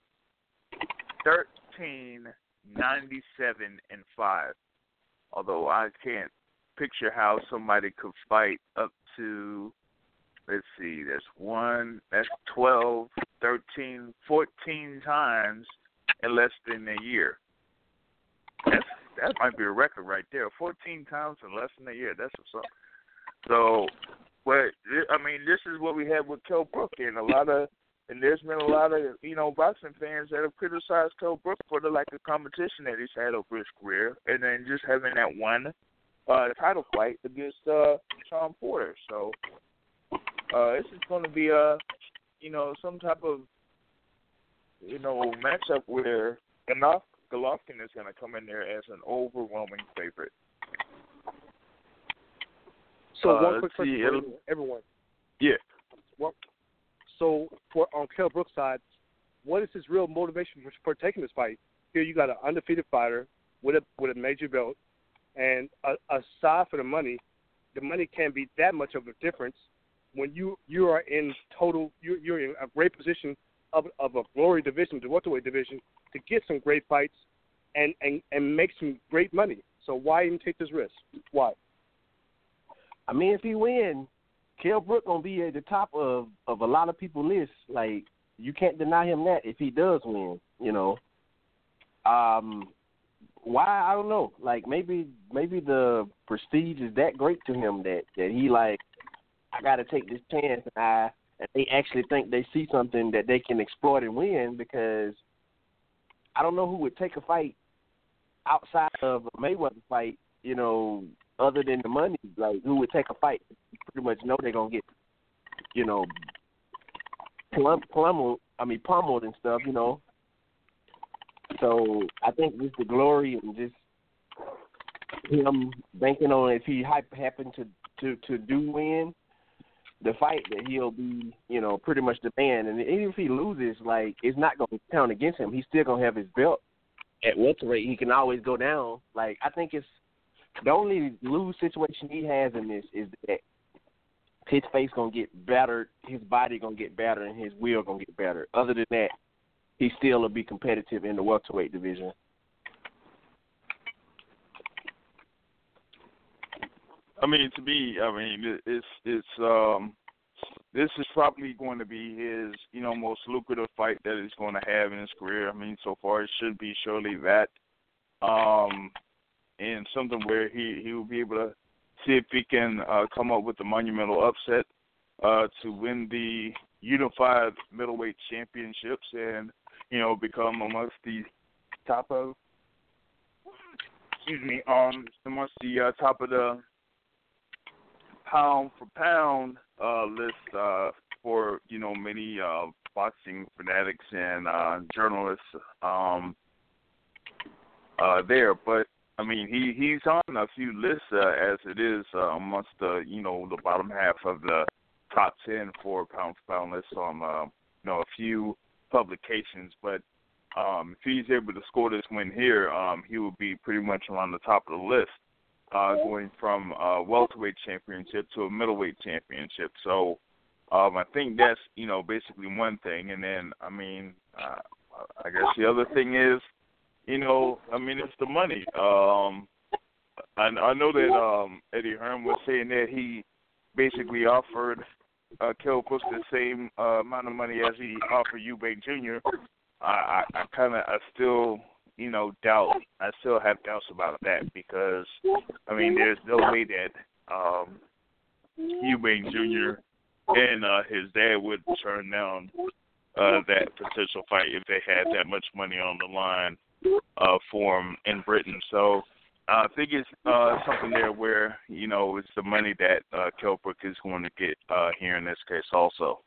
thirteen, ninety-seven and five. Although I can't picture how somebody could fight up to, let's see, that's one, that's twelve, thirteen, fourteen times in less than a year. That's, that might be a record right there. fourteen times in less than a year. That's what's up. So, but, I mean, this is what we have with Kell Brook, and a lot of, and there's been a lot of, you know, boxing fans that have criticized Kell Brook for the lack of competition that he's had over his career, and then just having that one Uh, title fight against uh, Shawn Porter. So uh, this is going to be a, you know, some type of, you know, matchup where enough Golovkin is going to come in there as an overwhelming favorite. So uh, one quick question see, for everyone. Yeah. Well, so for on Kell Brook's side, what is his real motivation for, for taking this fight? Here you got an undefeated fighter with a with a major belt. And aside for the money, the money can't be that much of a difference when you you are in total you're, you're in a great position of of a glory division, the welterweight division, to get some great fights and, and, and make some great money. So why even take this risk? Why? I mean, if he wins, Kell Brook gonna be at the top of, of a lot of people's lists. Like, you can't deny him that if he does win. You know, um, why? I don't know. Like, maybe maybe the prestige is that great to him that, that he like, I got to take this chance. And I and they actually think they see something that they can exploit and win, because I don't know who would take a fight outside of a Mayweather fight. You know, other than the money, like, who would take a fight? You pretty much know they're gonna get, you know, plum, plummeled. I mean, pummeled and stuff. You know. So I think just the glory and just him banking on if he happen to, to, to do win the fight, that he'll be, you know, pretty much the man. And even if he loses, like, it's not going to count against him. He's still going to have his belt at welterweight. He can always go down. Like, I think it's the only lose situation he has in this is that his face going to get battered, his body going to get battered, and his will going to get battered. Other than that, he still will be competitive in the welterweight division. I mean, to me, I mean, it's it's um, this is probably going to be his, you know, most lucrative fight that he's going to have in his career. I mean, so far it should be surely that, um, and something where he he will be able to see if he can uh, come up with a monumental upset uh, to win the unified middleweight championships and, you know, become amongst the top of, excuse me, um, amongst the uh, top of the pound for pound uh, list uh, for, you know, many uh, boxing fanatics and uh, journalists um, uh, there. But I mean, he, he's on a few lists uh, as it is uh, amongst the, you know, the bottom half of the top ten for pound for pound lists on, uh, you know, a few publications. But um, if he's able to score this win here, um, he will be pretty much around the top of the list. Uh, going from a welterweight championship to a middleweight championship. So um, I think that's, you know, basically one thing. And then, I mean, uh, I guess the other thing is, you know, I mean, it's the money. Um, I, I know that um, Eddie Hearn was saying that he basically offered uh, Kell Brook the same uh, amount of money as he offered Eubank Junior I, I, I kind of, I still... you know, doubt. I still have doubts about that because, I mean, there's no way that um, Eubank Junior and uh, his dad would turn down uh, that potential fight if they had that much money on the line uh, for him in Britain. So uh, I think it's uh, something there where, you know, it's the money that uh, Kell Brook is going to get uh, here in this case also.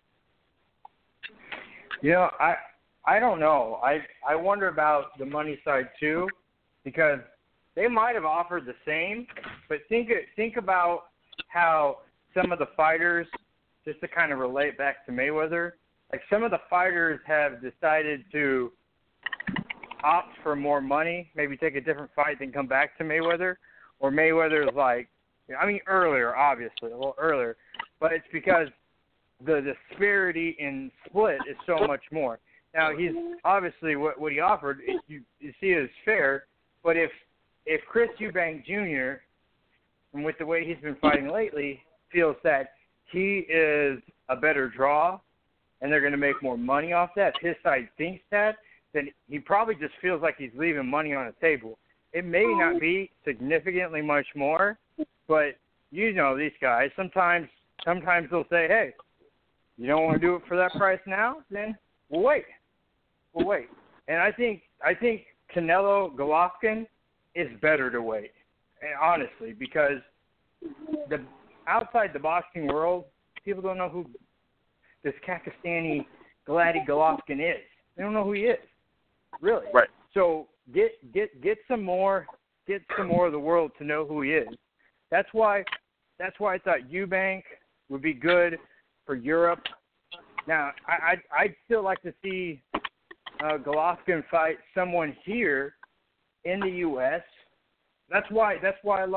You know, I... I don't know. I I wonder about the money side too, because they might have offered the same, but think think about how some of the fighters, just to kind of relate back to Mayweather, like some of the fighters have decided to opt for more money, maybe take a different fight, then come back to Mayweather, or Mayweather is like, I mean earlier, obviously, a little earlier, but it's because the disparity in split is so much more. Now, he's obviously what, what he offered, you, you see, is fair. But if if Chris Eubank Junior, and with the way he's been fighting lately, feels that he is a better draw, and they're going to make more money off that, if his side thinks that, then he probably just feels like he's leaving money on the table. It may not be significantly much more, but you know these guys. Sometimes sometimes they'll say, hey, you don't want to do it for that price now? Then we'll wait. Well, wait, and I think I think Canelo Golovkin is better to wait, honestly, because the outside the boxing world, people don't know who this Kakistani Gladdy Golovkin is. They don't know who he is, really. Right. So get get get some more get some more of the world to know who he is. That's why that's why I thought Eubank would be good for Europe. Now, I I'd, I'd still like to see Uh, Golovkin fight someone here in the U S That's why. That's why I like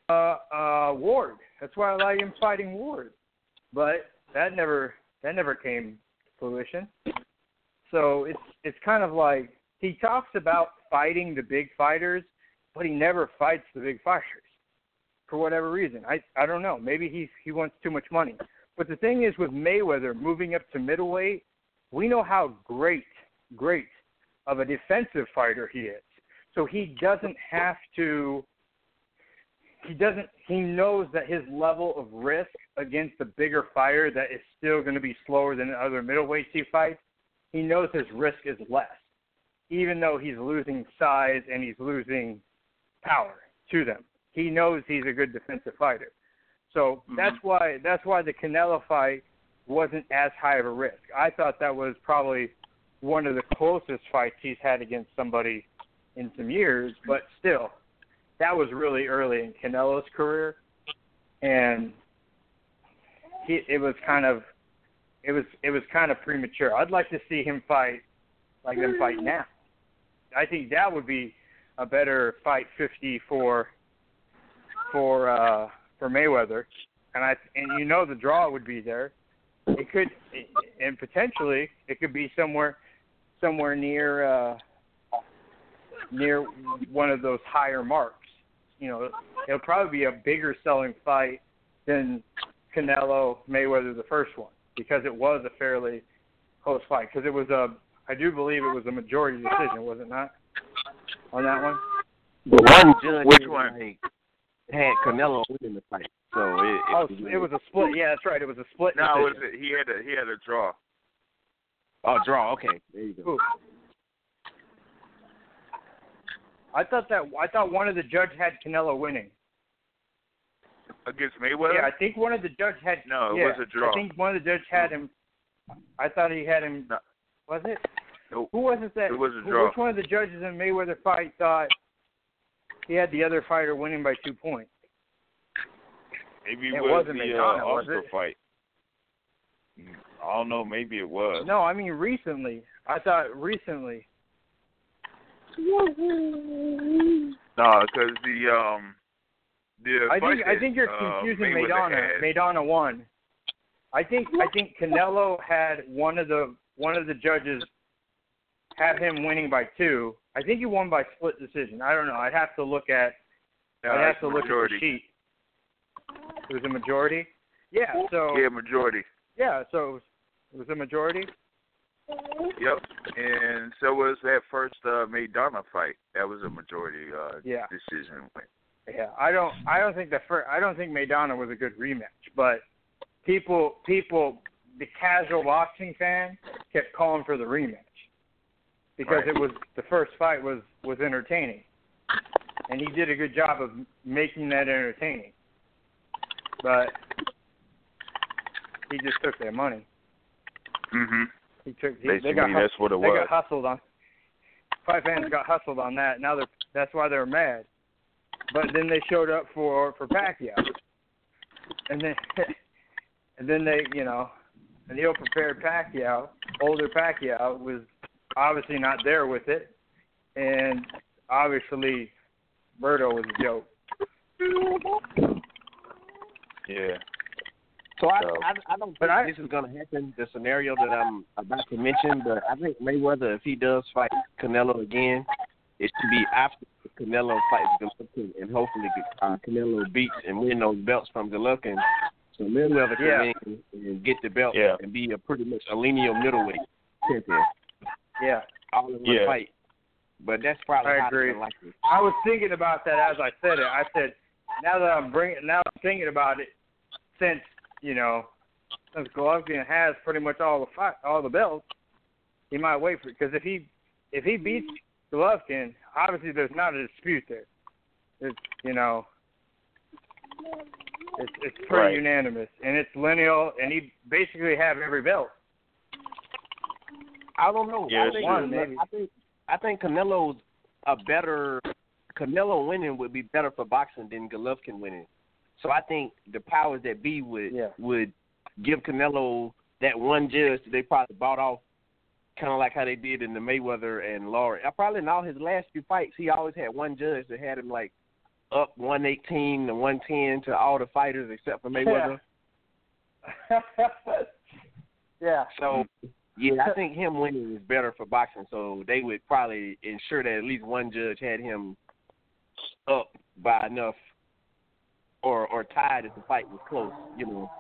uh, Ward. That's why I like him fighting Ward. But that never that never came to fruition. So it's it's kind of like he talks about fighting the big fighters, but he never fights the big fighters for whatever reason. I I don't know. Maybe he he wants too much money. But the thing is, with Mayweather moving up to middleweight, we know how great, great of a defensive fighter he is. So he doesn't have to, he doesn't, he knows that his level of risk against the bigger fighter that is still going to be slower than the other middleweights he fights, he knows his risk is less, even though he's losing size and he's losing power to them. He knows he's a good defensive fighter. So mm-hmm. that's why that's why the Canelo fight wasn't as high of a risk. I thought that was probably one of the closest fights he's had against somebody in some years, but still, that was really early in Canelo's career, and he, it was kind of it was it was kind of premature. I'd like to see him fight like them fight now. I think that would be a better fight fifty for for uh, for Mayweather, and I and you know the draw would be there. It could and potentially it could be somewhere somewhere near uh, near one of those higher marks. You know, it'll probably be a bigger selling fight than Canelo Mayweather the first one, because it was a fairly close fight. Because it was a, I do believe it was a majority decision, was it not? On that one. The one judge Which one? Like, had Canelo winning the fight, so it, it, oh, was, it was a split. Yeah, that's right. It was a split. No, it decision. was a, he had a he had a draw. Oh, draw. Okay, there you go. Ooh. I thought that I thought one of the judges had Canelo winning Against Mayweather? Yeah, I think one of the judges had. No, it yeah, was a draw. I think one of the judges had him. I thought he had him. No. Was it? Nope. Who was it that? It was a who- draw. Which one of the judges in Mayweather fight thought he had the other fighter winning by two points? Maybe It it was wasn't the Maidana, uh, was Oscar it? fight. I don't know. Maybe it was. No, I mean recently. I thought recently. No, because the um the I fight think I that, think you're uh, confusing Mayweather Maidana. had- Maidana won. I think I think Canelo had one of the one of the judges have him winning by two. I think he won by split decision. I don't know. I'd have to look at No, I'd have it's to look majority. at the sheet. It was a majority? Yeah, so Yeah, majority. yeah, so it was, it was a majority. Yep. And so was that first uh, Maidana fight. That was a majority uh, Yeah. decision win. Yeah, I don't I don't think the first, I don't think Maidana was a good rematch, but people people the casual boxing fan kept calling for the rematch because Right. it was the first fight was was entertaining, and he did a good job of making that entertaining. But he just took their money. Mm-hmm. He took he, Basically, they got that's hus- what it they was. got hustled on. Fight fans got hustled on that. Now they're that's why they're mad. But then they showed up for for Pacquiao, and then and then they you know an ill prepared Pacquiao, older Pacquiao was obviously not there with it, and obviously Berto was a joke. Yeah. So I, So- I, I don't think But I- this is going to happen, the scenario that I'm about to mention, but I think Mayweather, if he does fight Canelo again, it should be after Canelo fights Golovkin, and hopefully uh, Canelo beats and win those belts from Golovkin, so Mayweather can Yeah. win and get the belt Yeah. and be a pretty much a lineal middleweight champion Yeah, all in one Yeah. fight. But that's probably I how agree. they like it. I was thinking about that as I said it. I said now that I'm bringing now I'm thinking about it, since you know since Golovkin has pretty much all the fight, all the belts, he might wait for it because if he if he beats Golovkin, obviously there's not a dispute there. It's you know it's it's pretty Right. unanimous and it's lineal and he basically have every belt. I don't know. Yeah, I it's think, true. Maybe. I think I think Canelo's a better Canelo winning would be better for boxing than Golovkin winning. So I think the powers that be would Yeah. would give Canelo that one judge that they probably bought off, kind of like how they did in the Mayweather and Laurie. I probably in all his last few fights, he always had one judge that had him like up one eighteen to one ten to all the fighters except for Mayweather. Yeah. yeah. So, yeah, I think him winning is better for boxing. So they would probably ensure that at least one judge had him up by enough or or tied if the fight was close, you know.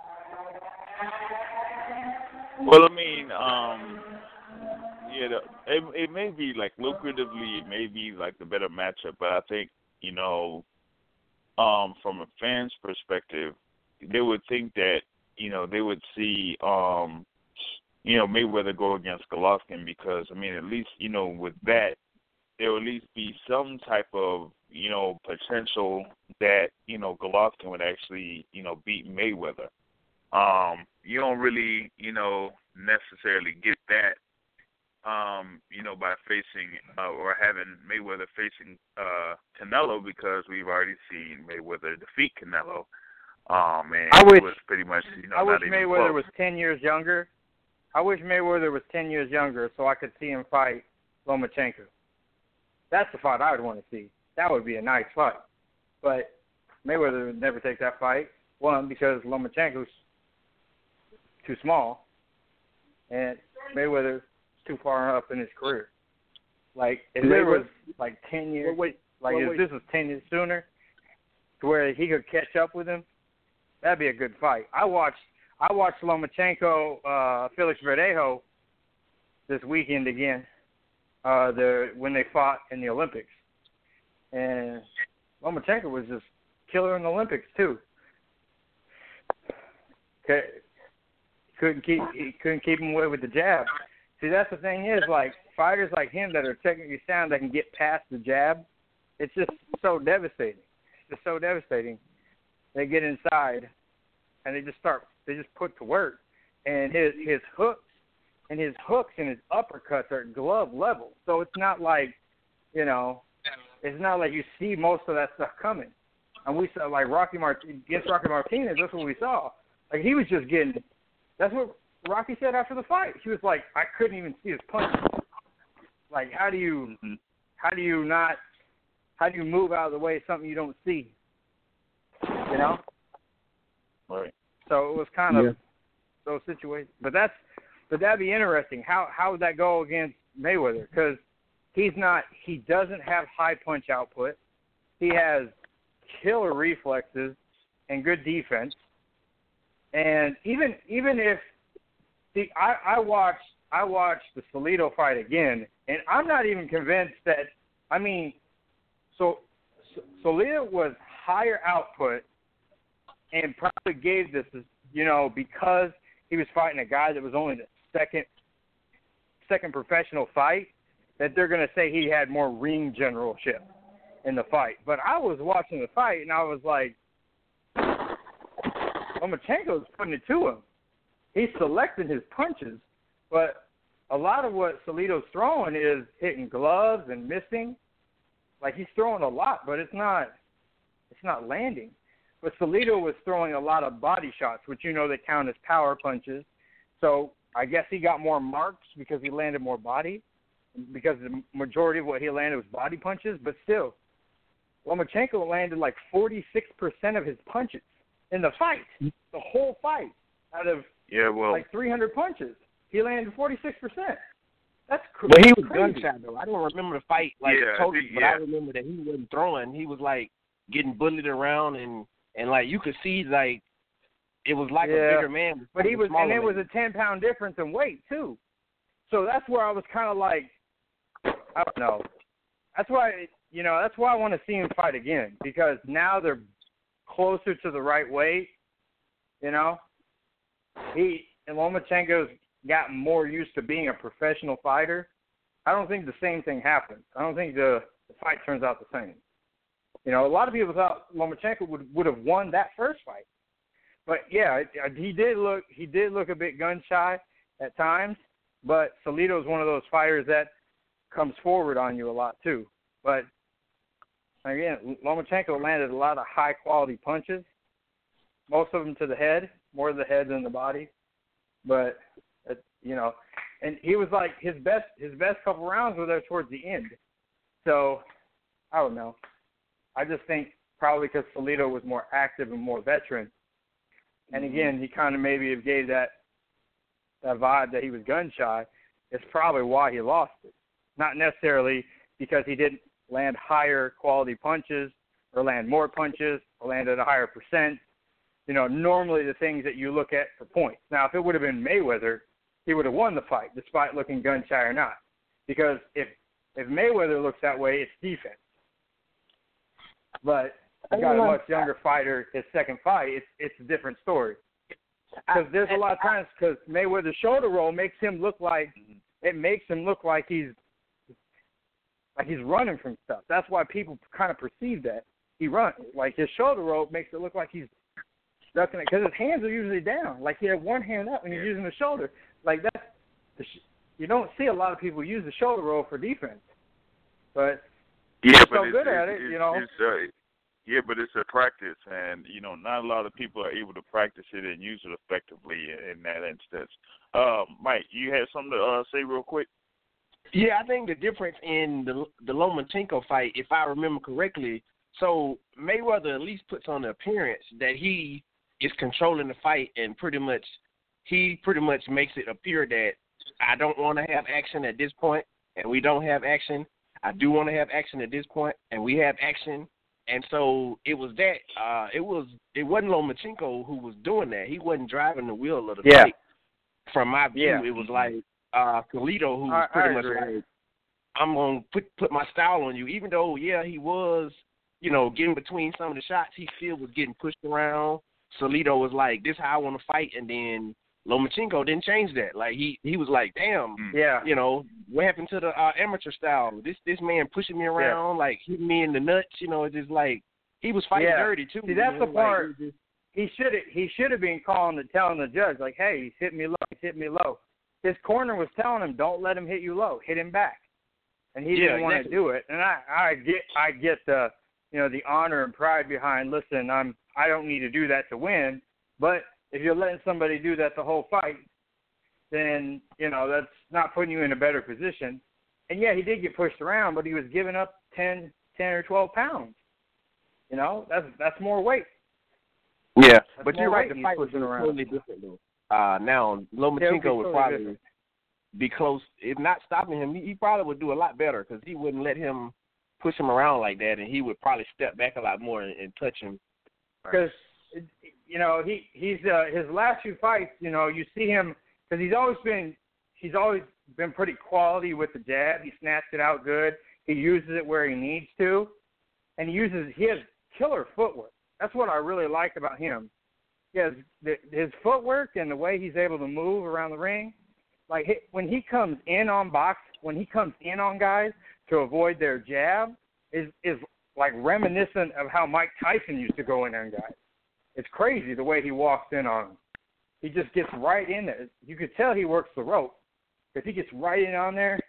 Well, I mean, um, yeah, the, it it may be like lucratively, it may be like the better matchup, but I think, you know, um, from a fan's perspective, they would think that, you know, they would see, um, you know, Mayweather go against Golovkin because, I mean, at least, you know, with that, there will at least be some type of, you know, potential that, you know, Golovkin would actually, you know, beat Mayweather. Um, you don't really, you know, necessarily get that, um, you know, by facing uh, or having Mayweather facing uh, Canelo because we've already seen Mayweather defeat Canelo. Um, and I wish, it was pretty much, you know, I wish not even Mayweather close. was ten years younger. I wish Mayweather was ten years younger so I could see him fight Lomachenko. That's the fight I would want to see. That would be a nice fight. But Mayweather would never take that fight. One, because Lomachenko's too small, and Mayweather's too far up in his career. Like, if there was, like, ten years, Well, wait, like, well, if wait. this was ten years sooner, to where he could catch up with him, that'd be a good fight. I watched I watched Lomachenko, uh, Felix Verdejo this weekend again, uh, the when they fought in the Olympics. And Lomachenko was just killer in the Olympics, too. Okay. Couldn't keep he couldn't keep him away with the jab. See, that's the thing is, like, fighters like him that are technically sound that can get past the jab, it's just so devastating. It's just so devastating. They get inside and they just start they just put to work. And his his hooks and his hooks and his uppercuts are at glove level. So it's not like, you know, it's not like you see most of that stuff coming. And we saw, like, Rocky Martinez against Rocky Martinez, that's what we saw. Like, he was just getting. That's what Rocky said after the fight. He was like, I couldn't even see his punches. Like, how do you, how do you not, how do you move out of the way of something you don't see? You know. Right. So it was kind of Yeah. those situations. But that's, but that'd be interesting. How how would that go against Mayweather? Because he's not, he doesn't have high punch output. He has killer reflexes and good defense. And even even if see, I, I watched I watched the Salido fight again, and I'm not even convinced that. I mean, so, so Salido was higher output, and probably gave this, you know, because he was fighting a guy that was only the second second professional fight, that they're going to say he had more ring generalship in the fight. But I was watching the fight, and I was like, Lomachenko's putting it to him. He's selecting his punches, but a lot of what Salido's throwing is hitting gloves and missing. Like, he's throwing a lot, but it's not it's not landing. But Salido was throwing a lot of body shots, which you know they count as power punches. So I guess he got more marks because he landed more body, because the majority of what he landed was body punches. But still, Lomachenko landed like forty-six percent of his punches in the fight, the whole fight, out of yeah, well, like three hundred punches. He landed forty-six percent. That's cr- But he was crazy. gunshot, though. I don't remember the fight, like, Yeah, totally, but yeah. I remember that he wasn't throwing. He was, like, getting bullied around, and, and like, you could see, like, it was like Yeah. a bigger man. But he was, and smaller it was man. a ten-pound difference in weight, too. So that's where I was kind of like, I don't know. That's why, you know, that's why I want to see him fight again, because now they're closer to the right weight, you know. He, and Lomachenko's gotten more used to being a professional fighter. I don't think the same thing happens. I don't think the, the fight turns out the same. You know, a lot of people thought Lomachenko would would have won that first fight. But yeah, it, he did look he did look a bit gun shy at times. But Salido's one of those fighters that comes forward on you a lot too. But again, Lomachenko landed a lot of high quality punches, most of them to the head, more to the head than the body. But uh, you know, and he was like his best his best couple rounds were there towards the end. So I don't know. I just think probably because Salido was more active and more veteran. And again, he kind of maybe gave that that vibe that he was gun shy. It's probably why he lost it. Not necessarily because he didn't land higher quality punches or land more punches or land at a higher percent. You know, normally the things that you look at for points. Now, if it would have been Mayweather, he would have won the fight despite looking gun shy or not. Because if if Mayweather looks that way, it's defense. But you got a much younger fighter, his second fight, it's it's a different story. Because there's a lot of times because Mayweather's shoulder roll makes him look like it makes him look like he's like he's running from stuff. That's why people kind of perceive that he runs. Like his shoulder roll makes it look like he's ducking it because his hands are usually down. Like he had one hand up and he's using the shoulder. Like that's you don't see a lot of people use the shoulder roll for defense, but yeah, he's but so it's, good it's, at it, it's, you know. It's, uh, yeah, but it's a practice, and you know, not a lot of people are able to practice it and use it effectively in, in that instance. Um, Mike, you had something to uh, say real quick? Yeah, I think the difference in the the Lomachenko fight, if I remember correctly, so Mayweather at least puts on the appearance that he is controlling the fight, and pretty much he pretty much makes it appear that I don't want to have action at this point, and we don't have action. I do want to have action at this point, and we have action. And so it was that. Uh, it was. It wasn't Lomachenko who was doing that. He wasn't driving the wheel of the yeah. fight. From my view, yeah. it was like uh, Salido who was I, pretty I much agree. like, I'm gonna put put my style on you. Even though, yeah, he was, you know, getting between some of the shots, he still was getting pushed around. Salido was like, "This is how I want to fight," and then Lomachenko didn't change that. Like he, he was like, "Damn, yeah, you know, what happened to the uh, amateur style? This this man pushing me around, yeah. like hitting me in the nuts. You know, it's just like he was fighting yeah. dirty too." See, that's you know? the part. Like, he should have he should have been calling the telling the judge like, "Hey, he's hitting me low. He's hitting me low." His corner was telling him, "Don't let him hit you low. Hit him back," and he yeah, didn't want exactly. to do it. And I, I get I get the you know the honor and pride behind. Listen, I'm I don't need to do that to win, but if you're letting somebody do that the whole fight, then, you know, that's not putting you in a better position. And, yeah, he did get pushed around, but he was giving up ten, ten or twelve pounds. You know, that's that's more weight. Yeah, that's but you're right. The fight was totally different, though. Uh, now, Lomachenko yeah, would totally probably different. be close. If not stopping him, he, he probably would do a lot better because he wouldn't let him push him around like that, and he would probably step back a lot more and, and touch him. Because, you know, he he's uh, his last few fights, you know, you see him – because he's always been he's always been pretty quality with the jab. He snatched it out good. He uses it where he needs to, and he uses he has killer footwork. That's what I really like about him. He has the, his footwork and the way he's able to move around the ring. Like he, when he comes in on box, when he comes in on guys to avoid their jab, is is like reminiscent of how Mike Tyson used to go in on guys. It's crazy the way he walks in on them. He just gets right in there. You could tell he works the rope. If he gets right in on there,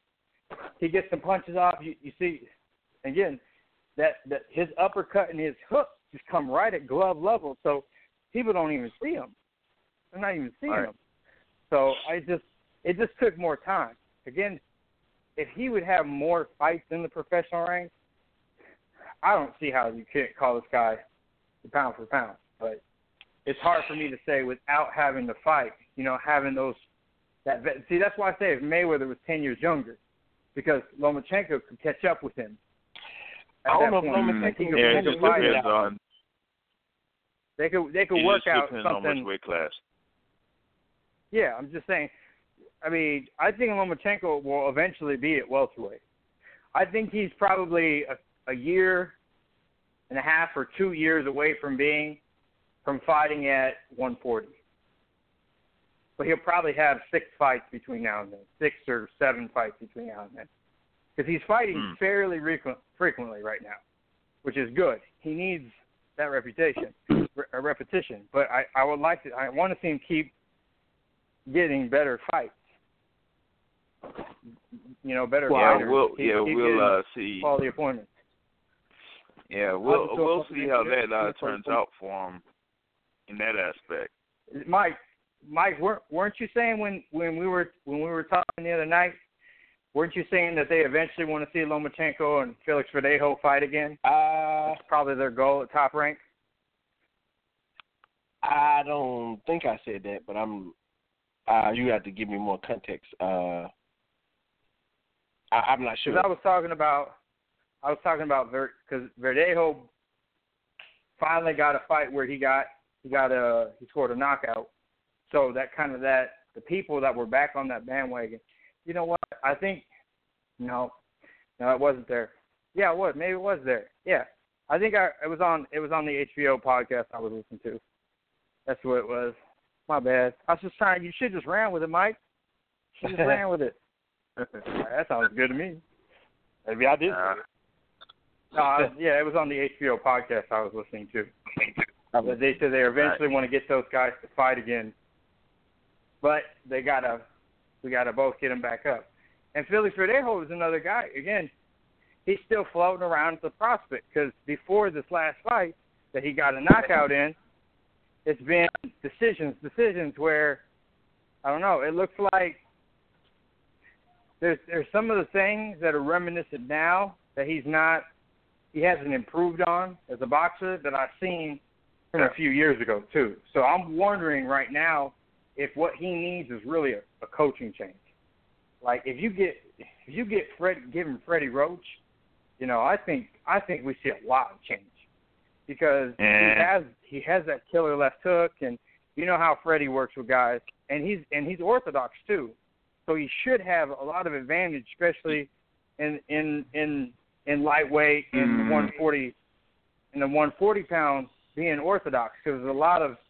he gets some punches off. You, you see, again, that, that his uppercut and his hook just come right at glove level, so people don't even see him. They're not even seeing right. him. So I just, it just took more time. Again, if he would have more fights in the professional ranks, I don't see how you can't call this guy the pound for pound, but it's hard for me to say without having to fight, you know, having those that vet. See, that's why I say if Mayweather was ten years younger, because Lomachenko could catch up with him. I don't know if Lomachenko could yeah, fight it depends on. They could they could it work just out depends something. on which weight class. Yeah, I'm just saying. I mean, I think Lomachenko will eventually be at welterweight. I think he's probably a, a year and a half or two years away from being. From fighting at one forty. But he'll probably have six fights between now and then, six or seven fights between now and then. Because he's fighting mm. fairly frequent, frequently right now, which is good. He needs that reputation, a repetition. But I, I would like to, I want to see him keep getting better fights. You know, better well, fighters. We'll, keep, yeah, keep we'll uh, see. Quality appointments. Yeah, we'll we'll see how that uh, turns out for him in that aspect. Mike, Mike, weren't weren't you saying when, when we were when we were talking the other night weren't you saying that they eventually want to see Lomachenko and Felix Verdejo fight again? Uh, That's probably their goal at Top Rank. I don't think I said that, but I'm. Uh, you have to give me more context. Uh, I, I'm not sure. Because I was talking about, I was talking about because Ver, Verdejo finally got a fight where he got he got a he scored a knockout. So that kind of that the people that were back on that bandwagon. You know what? I think no, no, it wasn't there. Yeah, it was. Maybe it was there. Yeah, I think I it was on it was on the H B O podcast I was listening to. That's what it was. My bad. I was just trying. You should just ran with it, Mike. You should just ran with it. That sounds good to me. Maybe I did. Uh, no, I was, yeah, it was on the H B O podcast I was listening to. But they said they eventually want to get those guys to fight again, but they gotta, we gotta both get them back up. And Felix Verdejo is another guy. Again, he's still floating around as a prospect because before this last fight that he got a knockout in, it's been decisions, decisions where, I don't know, it looks like there's there's some of the things that are reminiscent now that he's not, he hasn't improved on as a boxer that I've seen from a few years ago too. So I'm wondering right now if what he needs is really a, a coaching change. Like if you get if you get Fred, give him Freddie Roach, you know, I think I think we see a lot of change. Because he has he has that killer left hook, and you know how Freddie works with guys, and he's and he's orthodox too, so he should have a lot of advantage, especially in in in, in lightweight in mm. the one forty in the one forty pounds being orthodox. Because a lot of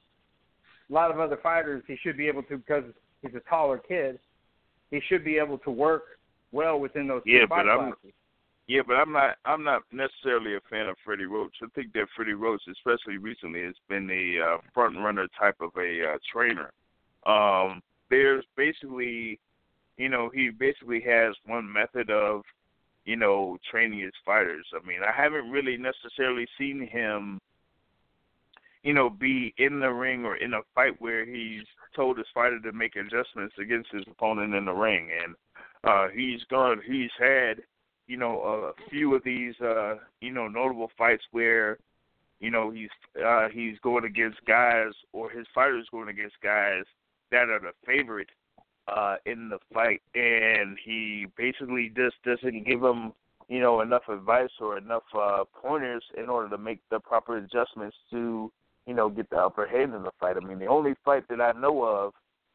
a lot of other fighters he should be able to because he's a taller kid, he should be able to work well within those yeah, two but fight I'm, classes. Yeah, but I'm not. I'm not necessarily a fan of Freddie Roach. I think that Freddie Roach, especially recently, has been a uh, front runner type of a uh, trainer. Um, there's basically, you know, he basically has one method of, you know, training his fighters. I mean, I haven't really necessarily seen him, you know, be in the ring or in a fight where he's told his fighter to make adjustments against his opponent in the ring, and uh, he's gone. He's had. You know, a few of these, uh, you know, notable fights where, you know, he's uh, he's going against guys or his fighter's going against guys that are the favorite uh, in the fight, and he basically just doesn't give them, you know, enough advice or enough uh, pointers in order to make the proper adjustments to, you know, get the upper hand in the fight. I mean, the only fight that I know of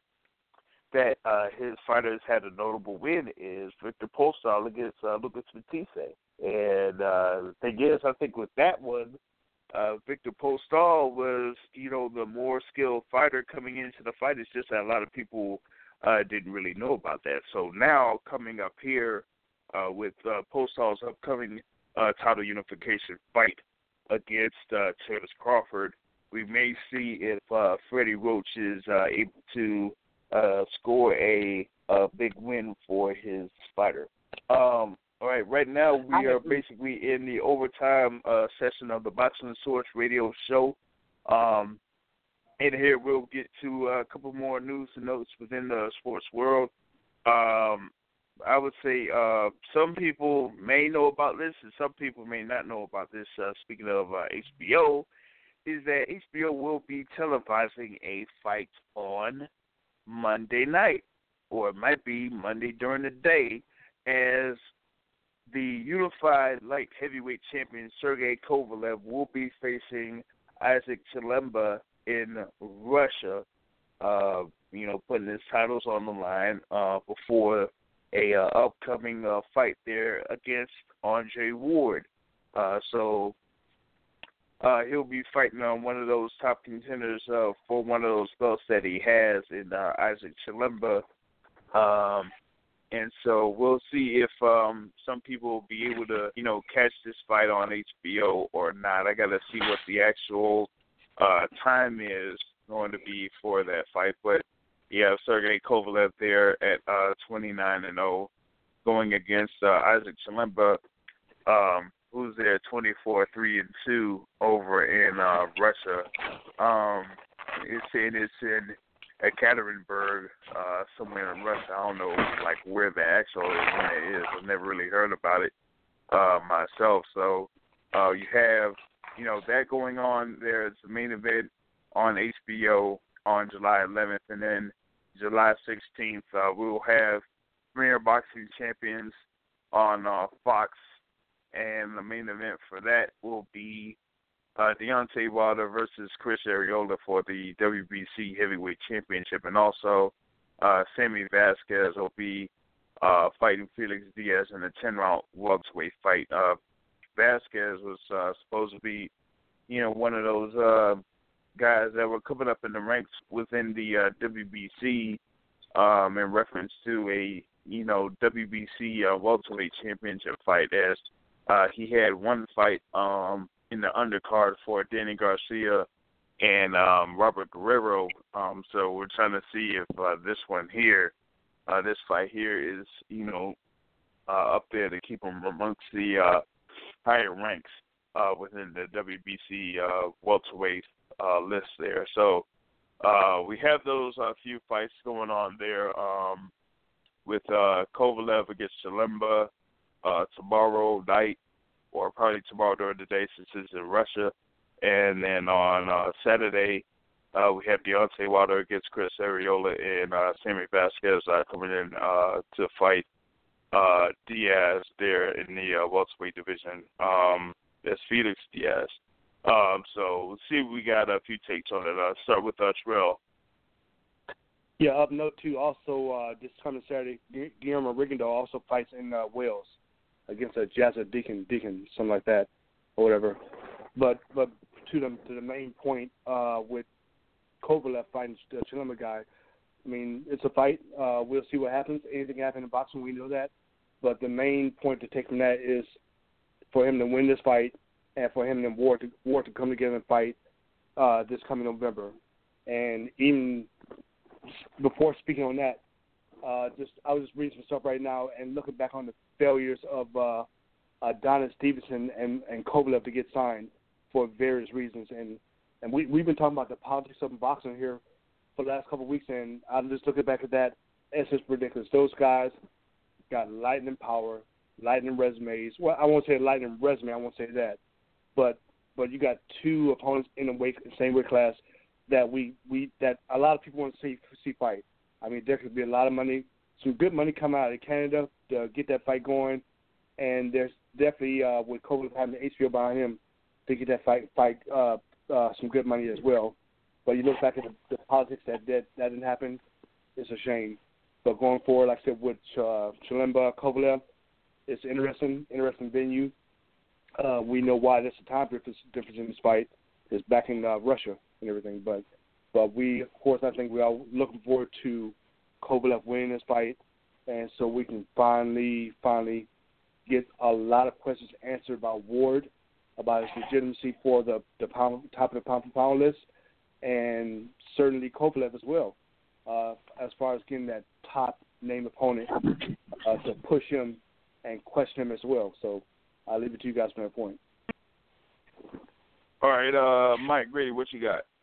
that uh, his fighters had a notable win is Victor Postol against uh, Lucas Matisse. And uh, the thing is, I think with that one, uh, Victor Postol was, you know, the more skilled fighter coming into the fight. It's just that a lot of people uh, didn't really know about that. So now coming up here uh, with uh, Postol's upcoming uh, title unification fight against uh, Terrence Crawford, we may see if uh, Freddie Roach is uh, able to Uh, score a, a big win for his fighter. Um, all right, right now we are basically in the overtime uh, session of the Boxing Source radio show. Um, and here we'll get to a couple more news and notes within the sports world. Um, I would say uh, some people may know about this and some people may not know about this. Uh, speaking of uh, H B O, is that H B O will be televising a fight on Monday night, or it might be Monday during the day, as the unified light heavyweight champion Sergey Kovalev will be facing Isaac Chilemba in Russia, uh, you know, putting his titles on the line uh, before a uh, upcoming uh, fight there against Andre Ward. Uh, so Uh, he'll be fighting on one of those top contenders uh, for one of those belts that he has in uh, Isaac Chilemba. Um, and so we'll see if um, some people will be able to, you know, catch this fight on H B O or not. I got to see what the actual uh, time is going to be for that fight. But, yeah, Sergey Kovalev there at uh, twenty-nine and oh going against uh, Isaac Chilemba. Um, who's there twenty-four three and two over in uh, Russia. Um, it's in it's in Ekaterinburg, uh, somewhere in Russia. I don't know like where the actual event is. I've never really heard about it uh, myself. So uh, you have you know that going on. There's the main event on H B O on July eleventh, and then July sixteenth uh, we will have Premier Boxing Champions on uh, Fox, and the main event for that will be uh, Deontay Wilder versus Chris Arreola for the W B C Heavyweight Championship, and also uh, Sammy Vasquez will be uh, fighting Felix Diaz in a ten-round welterweight fight. Uh, Vasquez was uh, supposed to be, you know, one of those uh, guys that were coming up in the ranks within the uh, W B C um, in reference to a you know, W B C uh, welterweight championship fight, as uh, he had one fight um, in the undercard for Danny Garcia and um, Robert Guerrero. Um, so we're trying to see if uh, this one here, uh, this fight here is, you know, uh, up there to keep him amongst the uh, higher ranks uh, within the W B C uh, welterweight uh, list there. So uh, we have those uh, few fights going on there. Um, with uh, Kovalev against Chilemba uh, tomorrow night, or probably tomorrow during the day since it's in Russia. And then on uh, Saturday, uh, we have Deontay Wilder against Chris Arreola, and uh, Sammy Vasquez uh, coming in uh, to fight uh, Diaz there in the uh, welterweight division. Um, that's Felix Diaz. Um, so let's see if we got a few takes on it. Uh, start with uh, Terrell. Yeah, up note too. Also, uh, this coming Saturday, Guillermo Rigondeaux also fights in uh, Wales against a Jazza Deacon, Deacon, something like that, or whatever. But but to the to the main point uh, with Kovalev fighting the Chilemba guy, I mean it's a fight. Uh, we'll see what happens. Anything can happen in boxing, we know that. But the main point to take from that is for him to win this fight, and for him and Ward to Ward to come together and fight uh, this coming November. And even before speaking on that, uh, just I was just reading some stuff right now and looking back on the failures of uh, Adonis Stevenson and, and Kovalev to get signed for various reasons. And, and we, we've been talking about the politics of boxing here for the last couple of weeks, and I'm just looking back at that. It's just ridiculous. Those guys got lightning power, lightning resumes. Well, I won't say lightning resume. I won't say that. But but you got two opponents in the weight, same weight class that we, we that a lot of people want to see see fight. I mean, there could be a lot of money, some good money coming out of Canada to get that fight going, and there's definitely uh, with Kovalev having the H B O behind him to get that fight fight uh, uh, some good money as well. But you look back at the, the politics that, that that didn't happen, it's a shame. But going forward, like I said, with uh, Chilemba, Kovalev, it's interesting, interesting venue. Uh, we know why there's a time difference, difference in this fight. It's back in uh, Russia and everything. But but we, of course, I think we are looking forward to Kovalev winning this fight, and so we can finally, finally get a lot of questions answered by Ward about his legitimacy for the, the pound, top of the pound for pound list, and certainly Kovalev as well, uh, as far as getting that top name opponent uh, to push him and question him as well. So I'll leave it to you guys from that point. All right, uh, Mike Grady, what you got?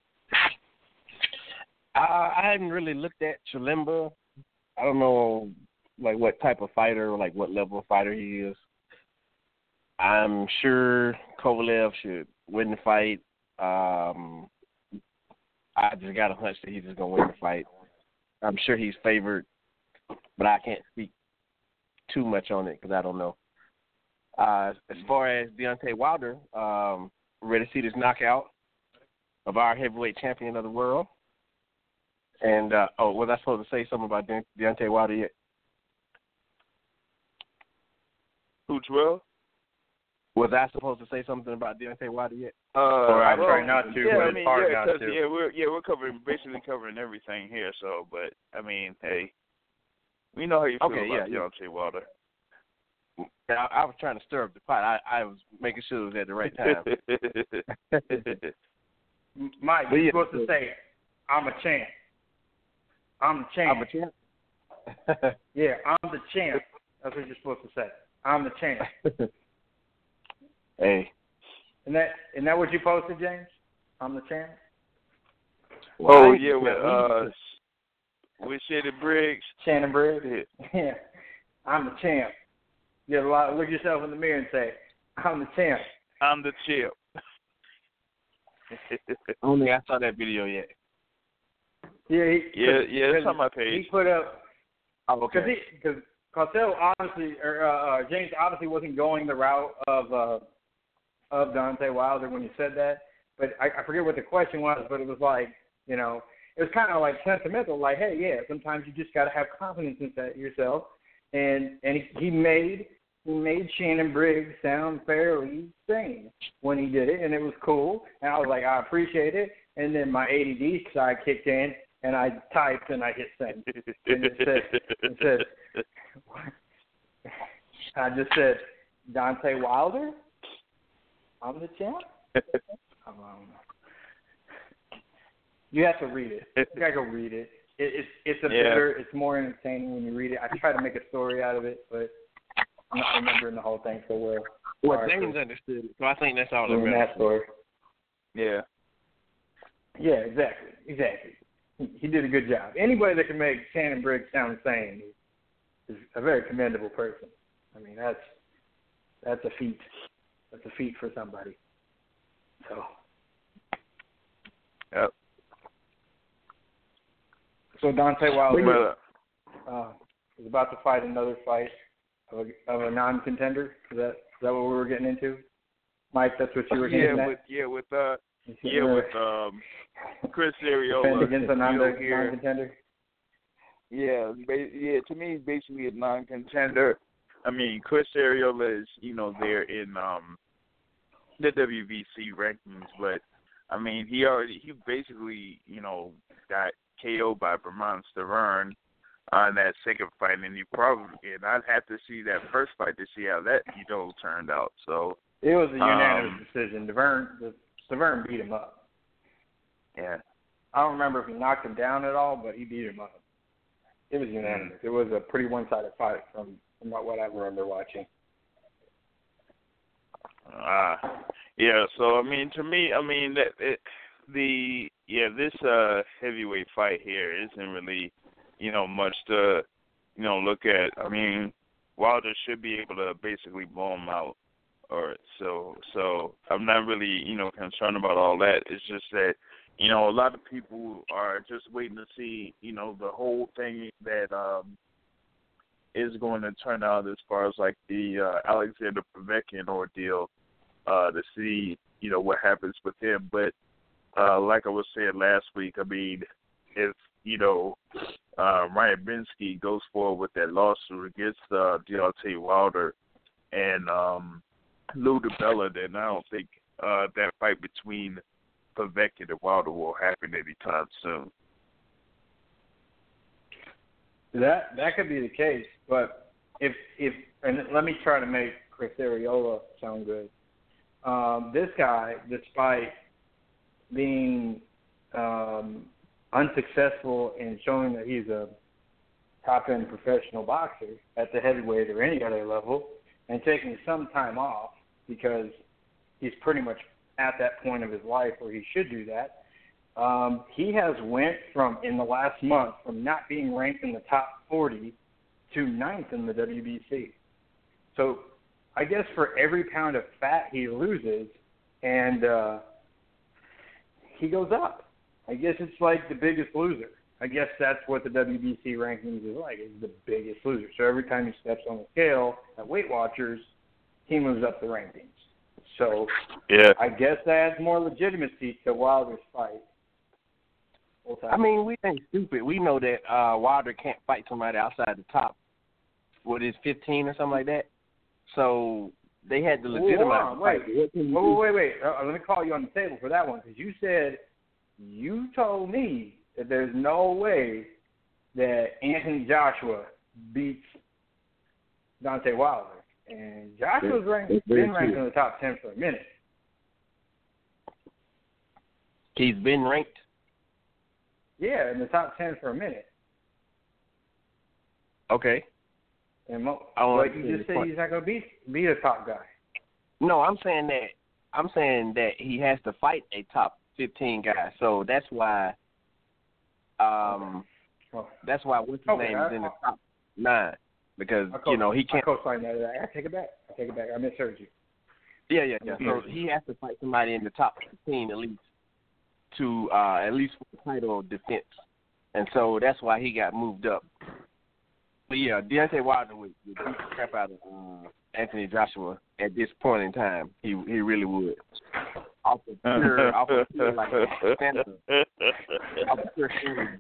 Uh, I hadn't really looked at Chilemba. I don't know, like, what type of fighter, like, what level of fighter he is. I'm sure Kovalev should win the fight. Um, I just got a hunch that he's just going to win the fight. I'm sure he's favored, but I can't speak too much on it because I don't know. Uh, as far as Deontay Wilder, um, ready to see this knockout of our heavyweight champion of the world. And, uh, oh, was I supposed to say something about De- Deontay Wilder yet? Who, Terrell? Was I supposed to say something about Deontay Wilder yet? Uh, or I well, try not to, yeah, but I it's mean, hard yeah, not to. Yeah, we're, yeah, we're covering, basically covering everything here, so, but, I mean, hey, we know how you feel okay, about yeah, Deontay yeah. Wilder. I, I was trying to stir up the pot. I, I was making sure it was at the right time. Mike, But you're yeah, supposed to say, I'm a champ. I'm the champ. I'm a champ? Yeah, I'm the champ. That's what you're supposed to say. I'm the champ. Hey. Isn't that, isn't that what you posted, James? I'm the champ? Well, oh I- yeah, with uh, with Shannon Briggs. Shannon Briggs. Yeah. Yeah. I'm the champ. Get a lot. Look yourself in the mirror and say, "I'm the champ." I'm the champ. I don't think I saw that video yet. Yeah, he, Yeah, yeah, it's cause on my page. He put up Oh, because okay. because Costello obviously or uh, uh, James obviously wasn't going the route of uh, of Deontay Wilder when he said that, but I, I forget what the question was, but it was like, you know, it was kind of like sentimental, like, hey, yeah, sometimes you just got to have confidence in that yourself, and and he, he made he made Shannon Briggs sound fairly sane when he did it, and it was cool, and I was like, I appreciate it, and then my A D D side kicked in, and I typed and I hit send, and it said, it said, I just said, Deontay Wilder, I'm the champ. Um, you have to read it. You gotta go read it. it it's it's a Yeah. better, it's more entertaining when you read it. I try to make a story out of it, but I'm not remembering the whole thing so well. Well, Sorry James for understood it, so I think that's all that ruining matters. that story. Yeah. Yeah, exactly, exactly. He, he did a good job. Anybody that can make Shannon Briggs sound sane is a very commendable person. I mean, that's that's a feat. That's a feat for somebody. So. Yep. So Deontay Wilder But, uh, is about to fight another fight of a, of a non-contender. Is that is that what we were getting into, Mike? That's what you were yeah, getting at. with yeah, with uh, You yeah, were with um, Chris defend Arreola. against a you non- know, here. non-contender. Yeah, ba- yeah. To me, he's basically a non-contender. I mean, Chris Arreola is, you know, there in um the W B C rankings, but I mean, he already he basically, you know, got K O'd by Vermont Stavern on that second fight, and he probably and I'd have to see that first fight to see how that, you know, turned out. So It was a unanimous um, decision. Devern, Stavern beat him up. Yeah. I don't remember if he knocked him down at all, but he beat him up. It was unanimous. It was a pretty one-sided fight from, from what I remember watching. Uh, yeah, so I mean, to me, I mean that it, the yeah this uh heavyweight fight here isn't really, you know, much to, you know, look at. I mean, Wilder should be able to basically blow him out, or so. So I'm not really, you know, concerned about all that. It's just that, you know, a lot of people are just waiting to see, you know, the whole thing that um is going to turn out as far as like the uh, Alexander Povetkin ordeal, uh, to see, you know, what happens with him. But uh, like I was saying last week, I mean, if, you know, uh, Ryan Binsky goes forward with that lawsuit against uh, Deontay Wilder and um, Lou DiBella, then I don't think uh, that fight between Povetkin and Wilder will happen anytime soon. That that could be the case, but if if and let me try to make Chris Arreola sound good. Um, this guy, despite being um, unsuccessful in showing that he's a top-end professional boxer at the heavyweight or any other level, and taking some time off because he's pretty much at that point of his life where he should do that. Um, he has went from, in the last month, from not being ranked in the top forty to ninth in the W B C. So I guess for every pound of fat he loses, and uh, he goes up. I guess it's like the biggest loser. I guess that's what the W B C rankings is like, is the biggest loser. So every time he steps on the scale at Weight Watchers, he moves up the rankings. So yeah. I guess that adds more legitimacy to Wilder's fight. I mean, we ain't stupid. We know that uh, Wilder can't fight somebody outside the top, what is fifteen or something like that. So they had to legitimize the wait, fight. wait, wait, wait, wait. Uh, let me call you on the table for that one, because you said, you told me that there's no way that Anthony Joshua beats Deontay Wilder. And Joshua's ranked, been ranked in the top ten for a minute. He's been ranked? Yeah, in the top ten for a minute. Okay. And mo- I don't but you understand just the said point. he's not going to beat be a top guy. No, I'm saying that I'm saying that he has to fight a top fifteen guy. So that's why Um, well, that's why what's his okay, name I, is in the top nine because I co- you know he can't. I co-sign that. I take it back. I take it back. I misheard you. Yeah, yeah, yeah. So he has to fight somebody in the top fifteen at least to uh, at least for the title of defense, and so that's why he got moved up. But yeah, Deontay Wilder would, would beat the crap out of uh, Anthony Joshua at this point in time. He he really would. Off the pure, off the pure like standard. Off the pure standard.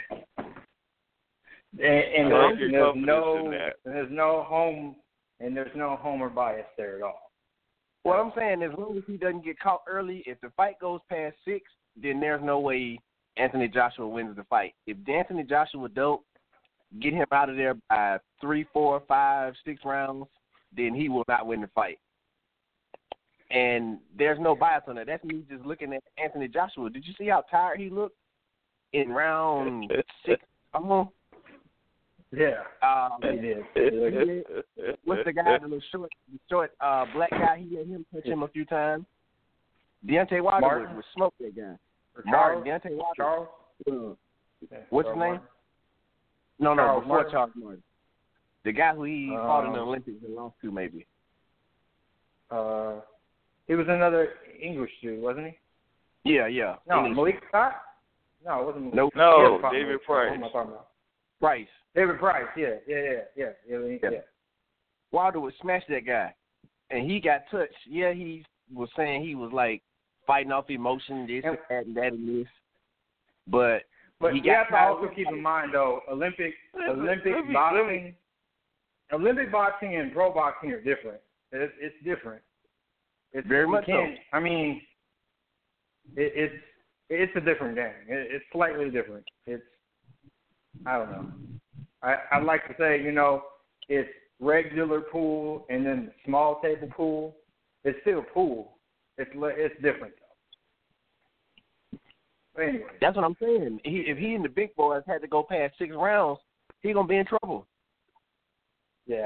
And, and I like there's, your there's no confidence in that. there's no home and there's no homer bias there at all. What I'm saying, as long as he doesn't get caught early, if the fight goes past six, then there's no way Anthony Joshua wins the fight. If Anthony Joshua don't get him out of there by three, four, five, six rounds, then he will not win the fight. And there's no bias on that. That's me just looking at Anthony Joshua. Did you see how tired he looked in round six? Oh, yeah, um, he did. What's the guy, the little short, the short uh, black guy? He let him touch him a few times. Deontay Wilder would, would smoke that guy. Charles, Martin, Deontay Wilder. Charles. Uh, what's his name? No, no, Charles before Martin. Charles Martin. The guy who he Um, fought in the Olympics and lost to, maybe. Uh, he was another English dude, wasn't he? Yeah, yeah. No, English. Malik Scott. No, it wasn't. Nope. No, Yeah, David What Price. am I talking about? Price. David Price. Yeah, yeah, yeah, yeah, yeah. yeah. Yeah. Wilder would smash that guy, and he got touched. Yeah, he was saying he was like fighting off emotion, this and that and that and this. But But he you got have to tired also of keep it. in mind, though, Olympic Let me- Olympic let me- boxing, Olympic boxing and pro boxing are different. It's, it's different. It's Very you much so. can't- I mean, it, it's it's a different game. It, it's slightly different. It's I don't know. I I like to say, you know, it's regular pool and then small table pool. It's still pool. It's li- it's different though. But anyway. That's what I'm saying. He, if he and the big boys had to go past six rounds, he gonna be in trouble. Yeah.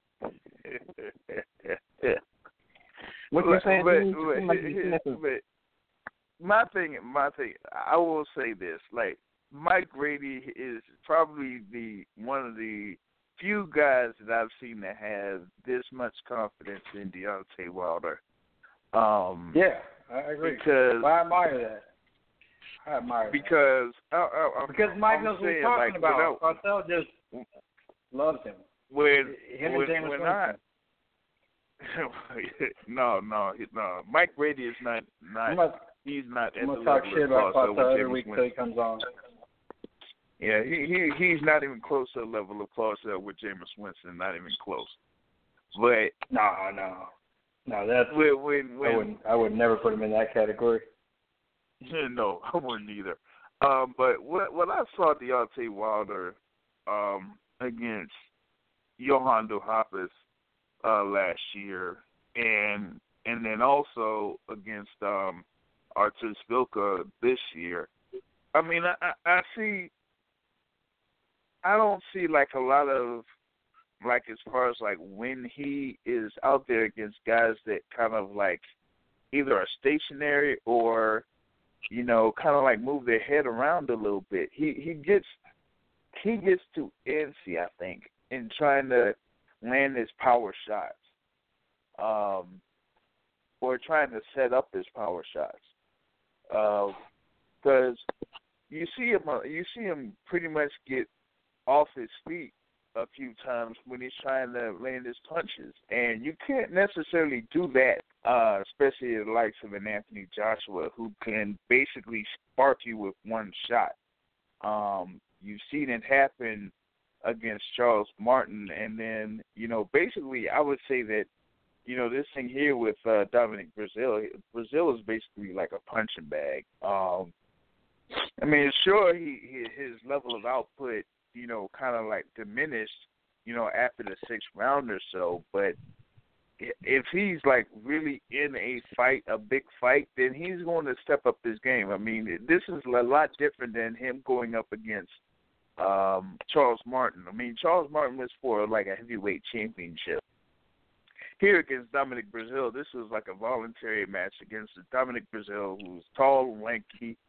What you saying? But, Dean? but, You seem like you're saying something. but my thing, my thing, I will say this: like Mike Grady is probably the one of the few guys that I've seen that have this much confidence in Deontay Wilder. Um, Yeah, I agree. Because I admire that. I admire because I, I, I'm, that. Because Mike I'm knows what he's saying, talking like, about. when I- Cartel just loves him. When Him and when, James when Winston. I no no he- no Mike Brady is not I'm not gonna, he's not I'm at the gonna talk level shit of about Claudio Cartel with every James week till Winston. he comes on. Yeah, he he he's not even close to the level of Claudio with James Winston. Not even close. But No, no, no. That's when when, when I wouldn't. I would never put him in that category. no, I wouldn't either. Um, but when, when I saw Deontay Wilder um, against Johan Duhaupas uh, last year, and and then also against um, Artur Spilka this year, I mean, I, I, I see. I don't see like a lot of like as far as like when he is out there against guys that kind of like either are stationary or you know, kind of like move their head around a little bit. He he gets he gets too antsy, I think, in trying to land his power shots, um, or trying to set up his power shots. Because uh, you see him, uh, you see him pretty much get off his feet a few times when he's trying to land his punches, and you can't necessarily do that, uh, especially the likes of an Anthony Joshua, who can basically spark you with one shot. Um, you've seen it happen against Charles Martin, and then, you know, basically I would say that, you know, this thing here with uh, Dominic Brazil, Brazil is basically like a punching bag. Um, I mean, sure, he, he his level of output, you know, kind of like diminished, you know, after the sixth round or so. But if he's like really in a fight, a big fight, then he's going to step up his game. I mean, this is a lot different than him going up against um, Charles Martin. I mean, Charles Martin was for like a heavyweight championship. Here against Dominic Brazil, this was like a voluntary match against Dominic Brazil, who's tall and lanky,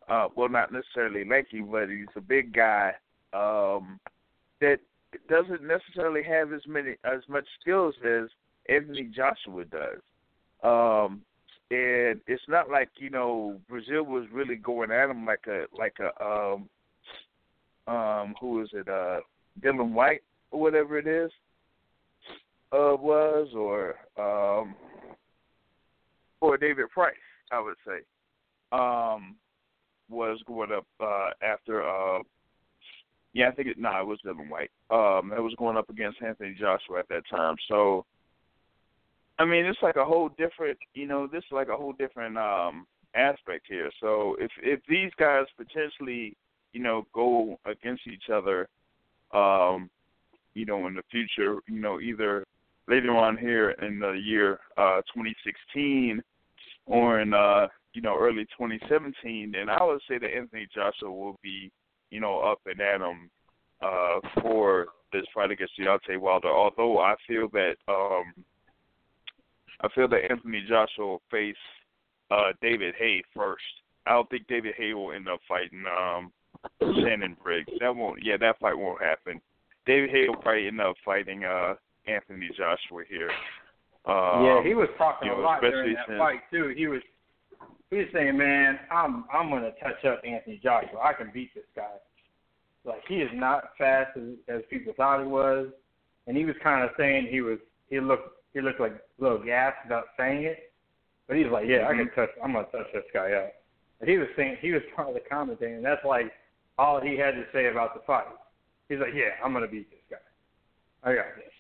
uh, well, not necessarily lanky, but he's a big guy um, that doesn't necessarily have as many as much skills as Anthony Joshua does. Um, and it's not like, you know, Brazil was really going at him like a like a um, um, who is it, uh, Dylan White or whatever it is, uh, was, or um, or David Price, I would say, um, was going up uh, after. Uh, yeah, I think it. No, nah, it was Dylan White. Um, it was going up against Anthony Joshua at that time. So, I mean, it's like a whole different. You know, this is like a whole different um, aspect here. So, if if these guys potentially, you know, go against each other, um, you know, in the future, you know, either later on here in the year uh, twenty sixteen or in, uh, you know, early twenty seventeen, then I would say that Anthony Joshua will be, you know, up and at him uh, for this fight against Deontay Wilder. Although I feel that um, I feel that Anthony Joshua will face uh, David Haye first. I don't think David Haye will end up fighting um, Shannon Briggs. That won't. Yeah, that fight won't happen. David Haye will probably end up fighting uh, Anthony Joshua here. Um, yeah, he was talking you know, a lot during that since, fight too. He was he was saying, "Man, I'm I'm gonna touch up Anthony Joshua. I can beat this guy. Like he is not fast as, as people thought he was." And he was kind of saying he was he looked he looked like a little gassed about saying it, but he was like, "Yeah, mm-hmm. I can touch. I'm gonna touch this guy up." And he was saying he was part of the commentating, and that's like all he had to say about the fight. He's like, "Yeah, I'm gonna beat this guy. I got this."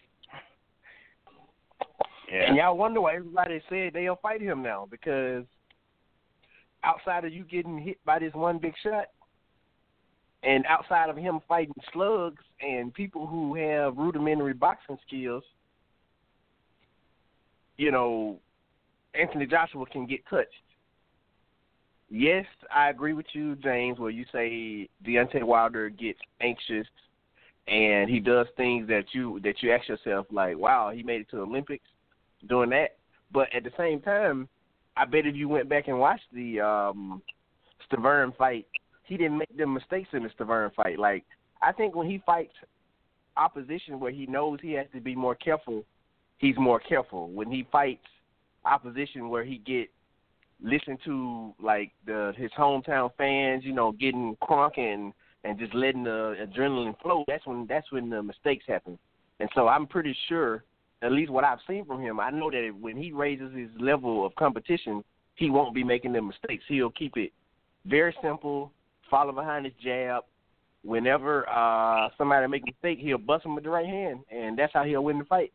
Yeah. And y'all wonder why everybody said they'll fight him now, because outside of you getting hit by this one big shot, and outside of him fighting slugs and people who have rudimentary boxing skills, you know, Anthony Joshua can get touched. Yes, I agree with you, James, where you say Deontay Wilder gets anxious and he does things that you that you ask yourself, like, wow, he made it to the Olympics doing that. But at the same time, I bet if you went back and watched the um, Stavern fight, he didn't make them mistakes in the Stavern fight. Like, I think when he fights opposition where he knows he has to be more careful, he's more careful. When he fights opposition where he get listened to, like the his hometown fans, you know, getting crunk and, and just letting the adrenaline flow, that's when that's when the mistakes happen. And so I'm pretty sure, at least what I've seen from him, I know that when he raises his level of competition, he won't be making them mistakes. He'll keep it very simple, follow behind his jab. Whenever uh, somebody make a mistake, he'll bust him with the right hand, and that's how he'll win the fight.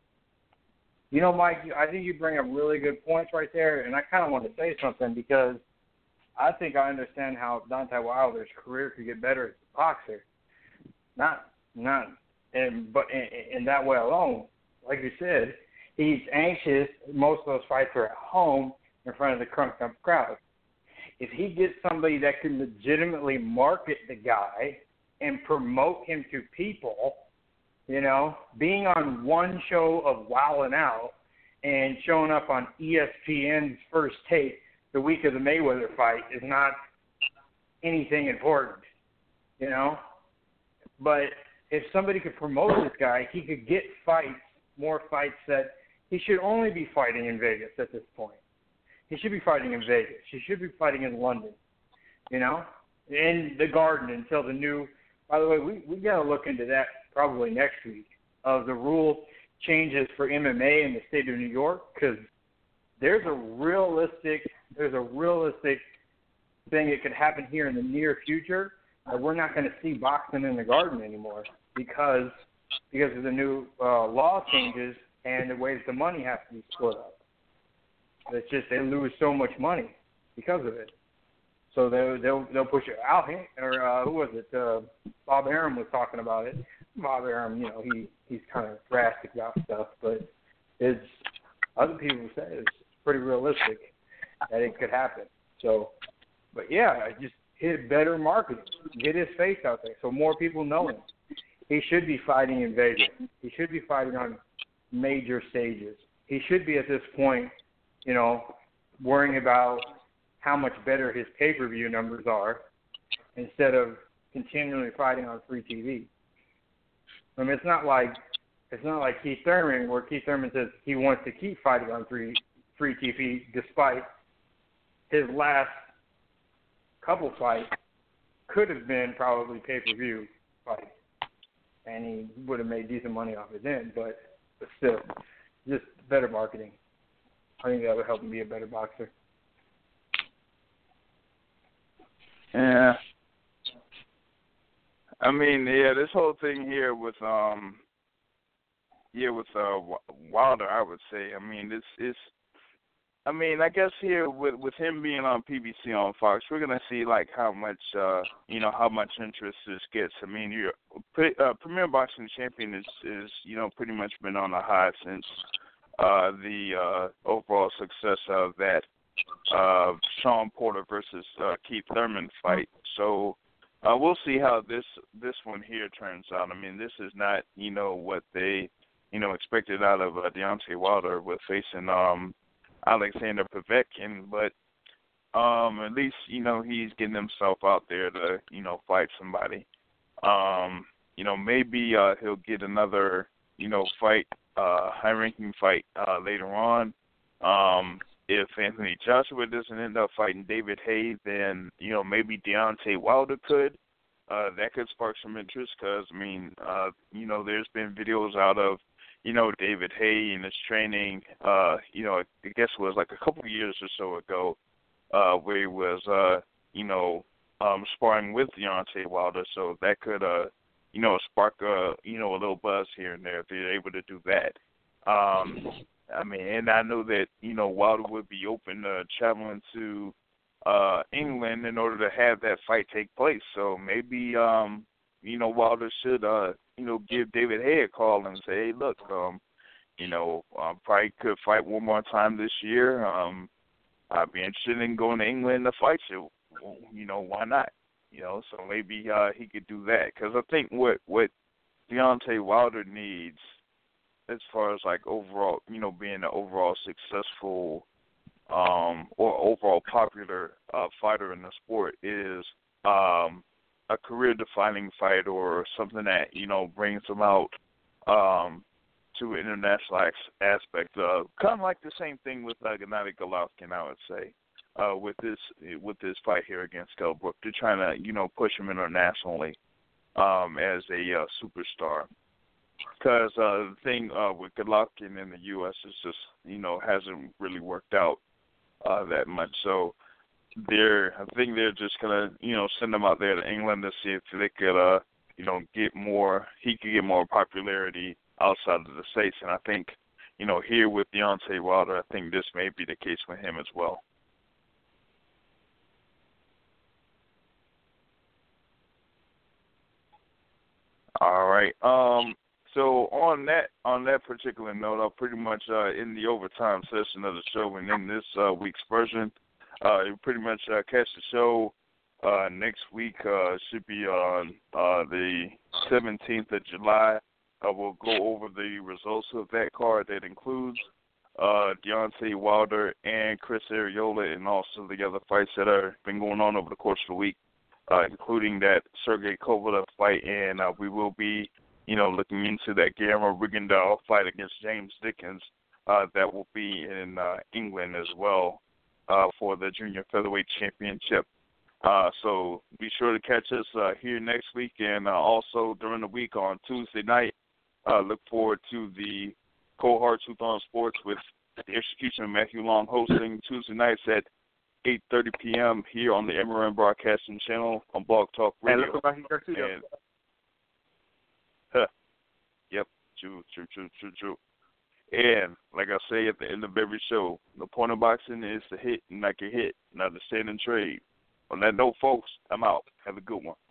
You know, Mike, I think you bring up really good points right there, and I kind of want to say something because I think I understand how Deontay Wilder's career could get better as a boxer. Not, not, and but in, in that way alone. Like you said, he's anxious. Most of those fights are at home in front of the crunked up crowd. If he gets somebody that can legitimately market the guy and promote him to people, you know, being on one show of Wildin' Out and showing up on E S P N's First Take the week of the Mayweather fight is not anything important, you know. But if somebody could promote this guy, he could get fights, more fights that he should only be fighting in Vegas at this point. He should be fighting in Vegas. He should be fighting in London, you know, in the Garden until the new. By the way, we we got to look into that probably next week of the rule changes for M M A in the state of New York, because there's a realistic there's a realistic thing that could happen here in the near future that we're not going to see boxing in the Garden anymore because because of the new uh, law changes and the ways the money has to be split up. It's just they lose so much money because of it. So they'll they'll, they'll push it out. Or uh, who was it? Uh, Bob Arum was talking about it. Bob Arum, you know, he he's kind of drastic about stuff, but it's other people say it's pretty realistic that it could happen. So, but yeah, just hit better marketing, get his face out there so more people know him. He should be fighting in Vegas. He should be fighting on major stages. He should be at this point, you know, worrying about how much better his pay-per-view numbers are instead of continually fighting on free T V. I mean, it's not like it's not like Keith Thurman, where Keith Thurman says he wants to keep fighting on free free T V despite his last couple fights could have been probably pay-per-view fights, and he would have made decent money off it then. But, but still, just better marketing. I think that would help him be a better boxer. Yeah. I mean, yeah, this whole thing here with um, yeah, with uh Wilder, I would say. I mean, this is. I mean, I guess here with with him being on P B C on Fox, we're gonna see like how much uh, you know, how much interest this gets. I mean, your uh, Premier Boxing Champion is is you know pretty much been on a high since uh, the uh, overall success of that uh, Sean Porter versus uh, Keith Thurman fight. So uh, we'll see how this this one here turns out. I mean, this is not you know what they you know expected out of uh, Deontay Wilder with facing um. Alexander Povetkin, but um, at least you know he's getting himself out there to you know fight somebody. Um, you know maybe uh, he'll get another you know fight, uh, high-ranking fight uh, later on. Um, if Anthony Joshua doesn't end up fighting David Haye, then you know maybe Deontay Wilder could. Uh, that could spark some interest because I mean uh, you know there's been videos out of. You know, David Haye and his training, uh, you know, I guess it was like a couple of years or so ago, uh, where he was, uh, you know, um, sparring with Deontay Wilder. So that could, uh, you know, spark, uh, you know, a little buzz here and there if they're able to do that. Um, I mean, and I know that, you know, Wilder would be open to traveling to uh, England in order to have that fight take place. So maybe, um, you know, Wilder should, uh, you know, give David Haye a call and say, hey, look, um, you know, I probably could fight one more time this year. Um, I'd be interested in going to England to fight you. You know, why not? You know, so maybe uh, he could do that. Because I think what, what Deontay Wilder needs as far as, like, overall, you know, being an overall successful um, or overall popular uh, fighter in the sport is um, – a career-defining fight or something that, you know, brings them out um, to an international aspect. Uh, kind of like the same thing with uh, Gennady Golovkin, I would say, uh, with this with this fight here against Kell Brook. They're trying to, you know, push him internationally um, as a uh, superstar. Because uh, the thing uh, with Golovkin in the U S is just, you know, hasn't really worked out uh, that much. So, They're, I think they're just gonna, you know, send him out there to England to see if they could, uh, you know, get more. He could get more popularity outside of the States, and I think, you know, here with Deontay Wilder, I think this may be the case with him as well. All right. Um. So on that on that particular note, I'll pretty much uh, in the overtime session of the show and in this uh, week's version. Uh, you pretty much uh, catch the show uh, next week. Uh, should be on uh, the seventeenth of July. Uh, we'll go over the results of that card. That includes uh, Deontay Wilder and Chris Arreola, and also the other fights that have been going on over the course of the week, uh, including that Sergey Kovalev fight. And uh, we will be, you know, looking into that Guillermo Rigondeaux fight against James Dickens. Uh, that will be in uh, England as well. Uh, for the Junior Featherweight Championship. Uh, so be sure to catch us uh, here next week, and uh, also during the week on Tuesday night, uh, look forward to the Cold Hard Truth on Sports with the execution of Matthew Long hosting Tuesday nights at eight thirty p.m. here on the M R N Broadcasting Channel on Blog Talk Radio. And, huh, yep, true, true, true, true, true. And like I say at the end of every show, the point of boxing is to hit and not get hit, not to stand and trade. On that note, folks, I'm out. Have a good one.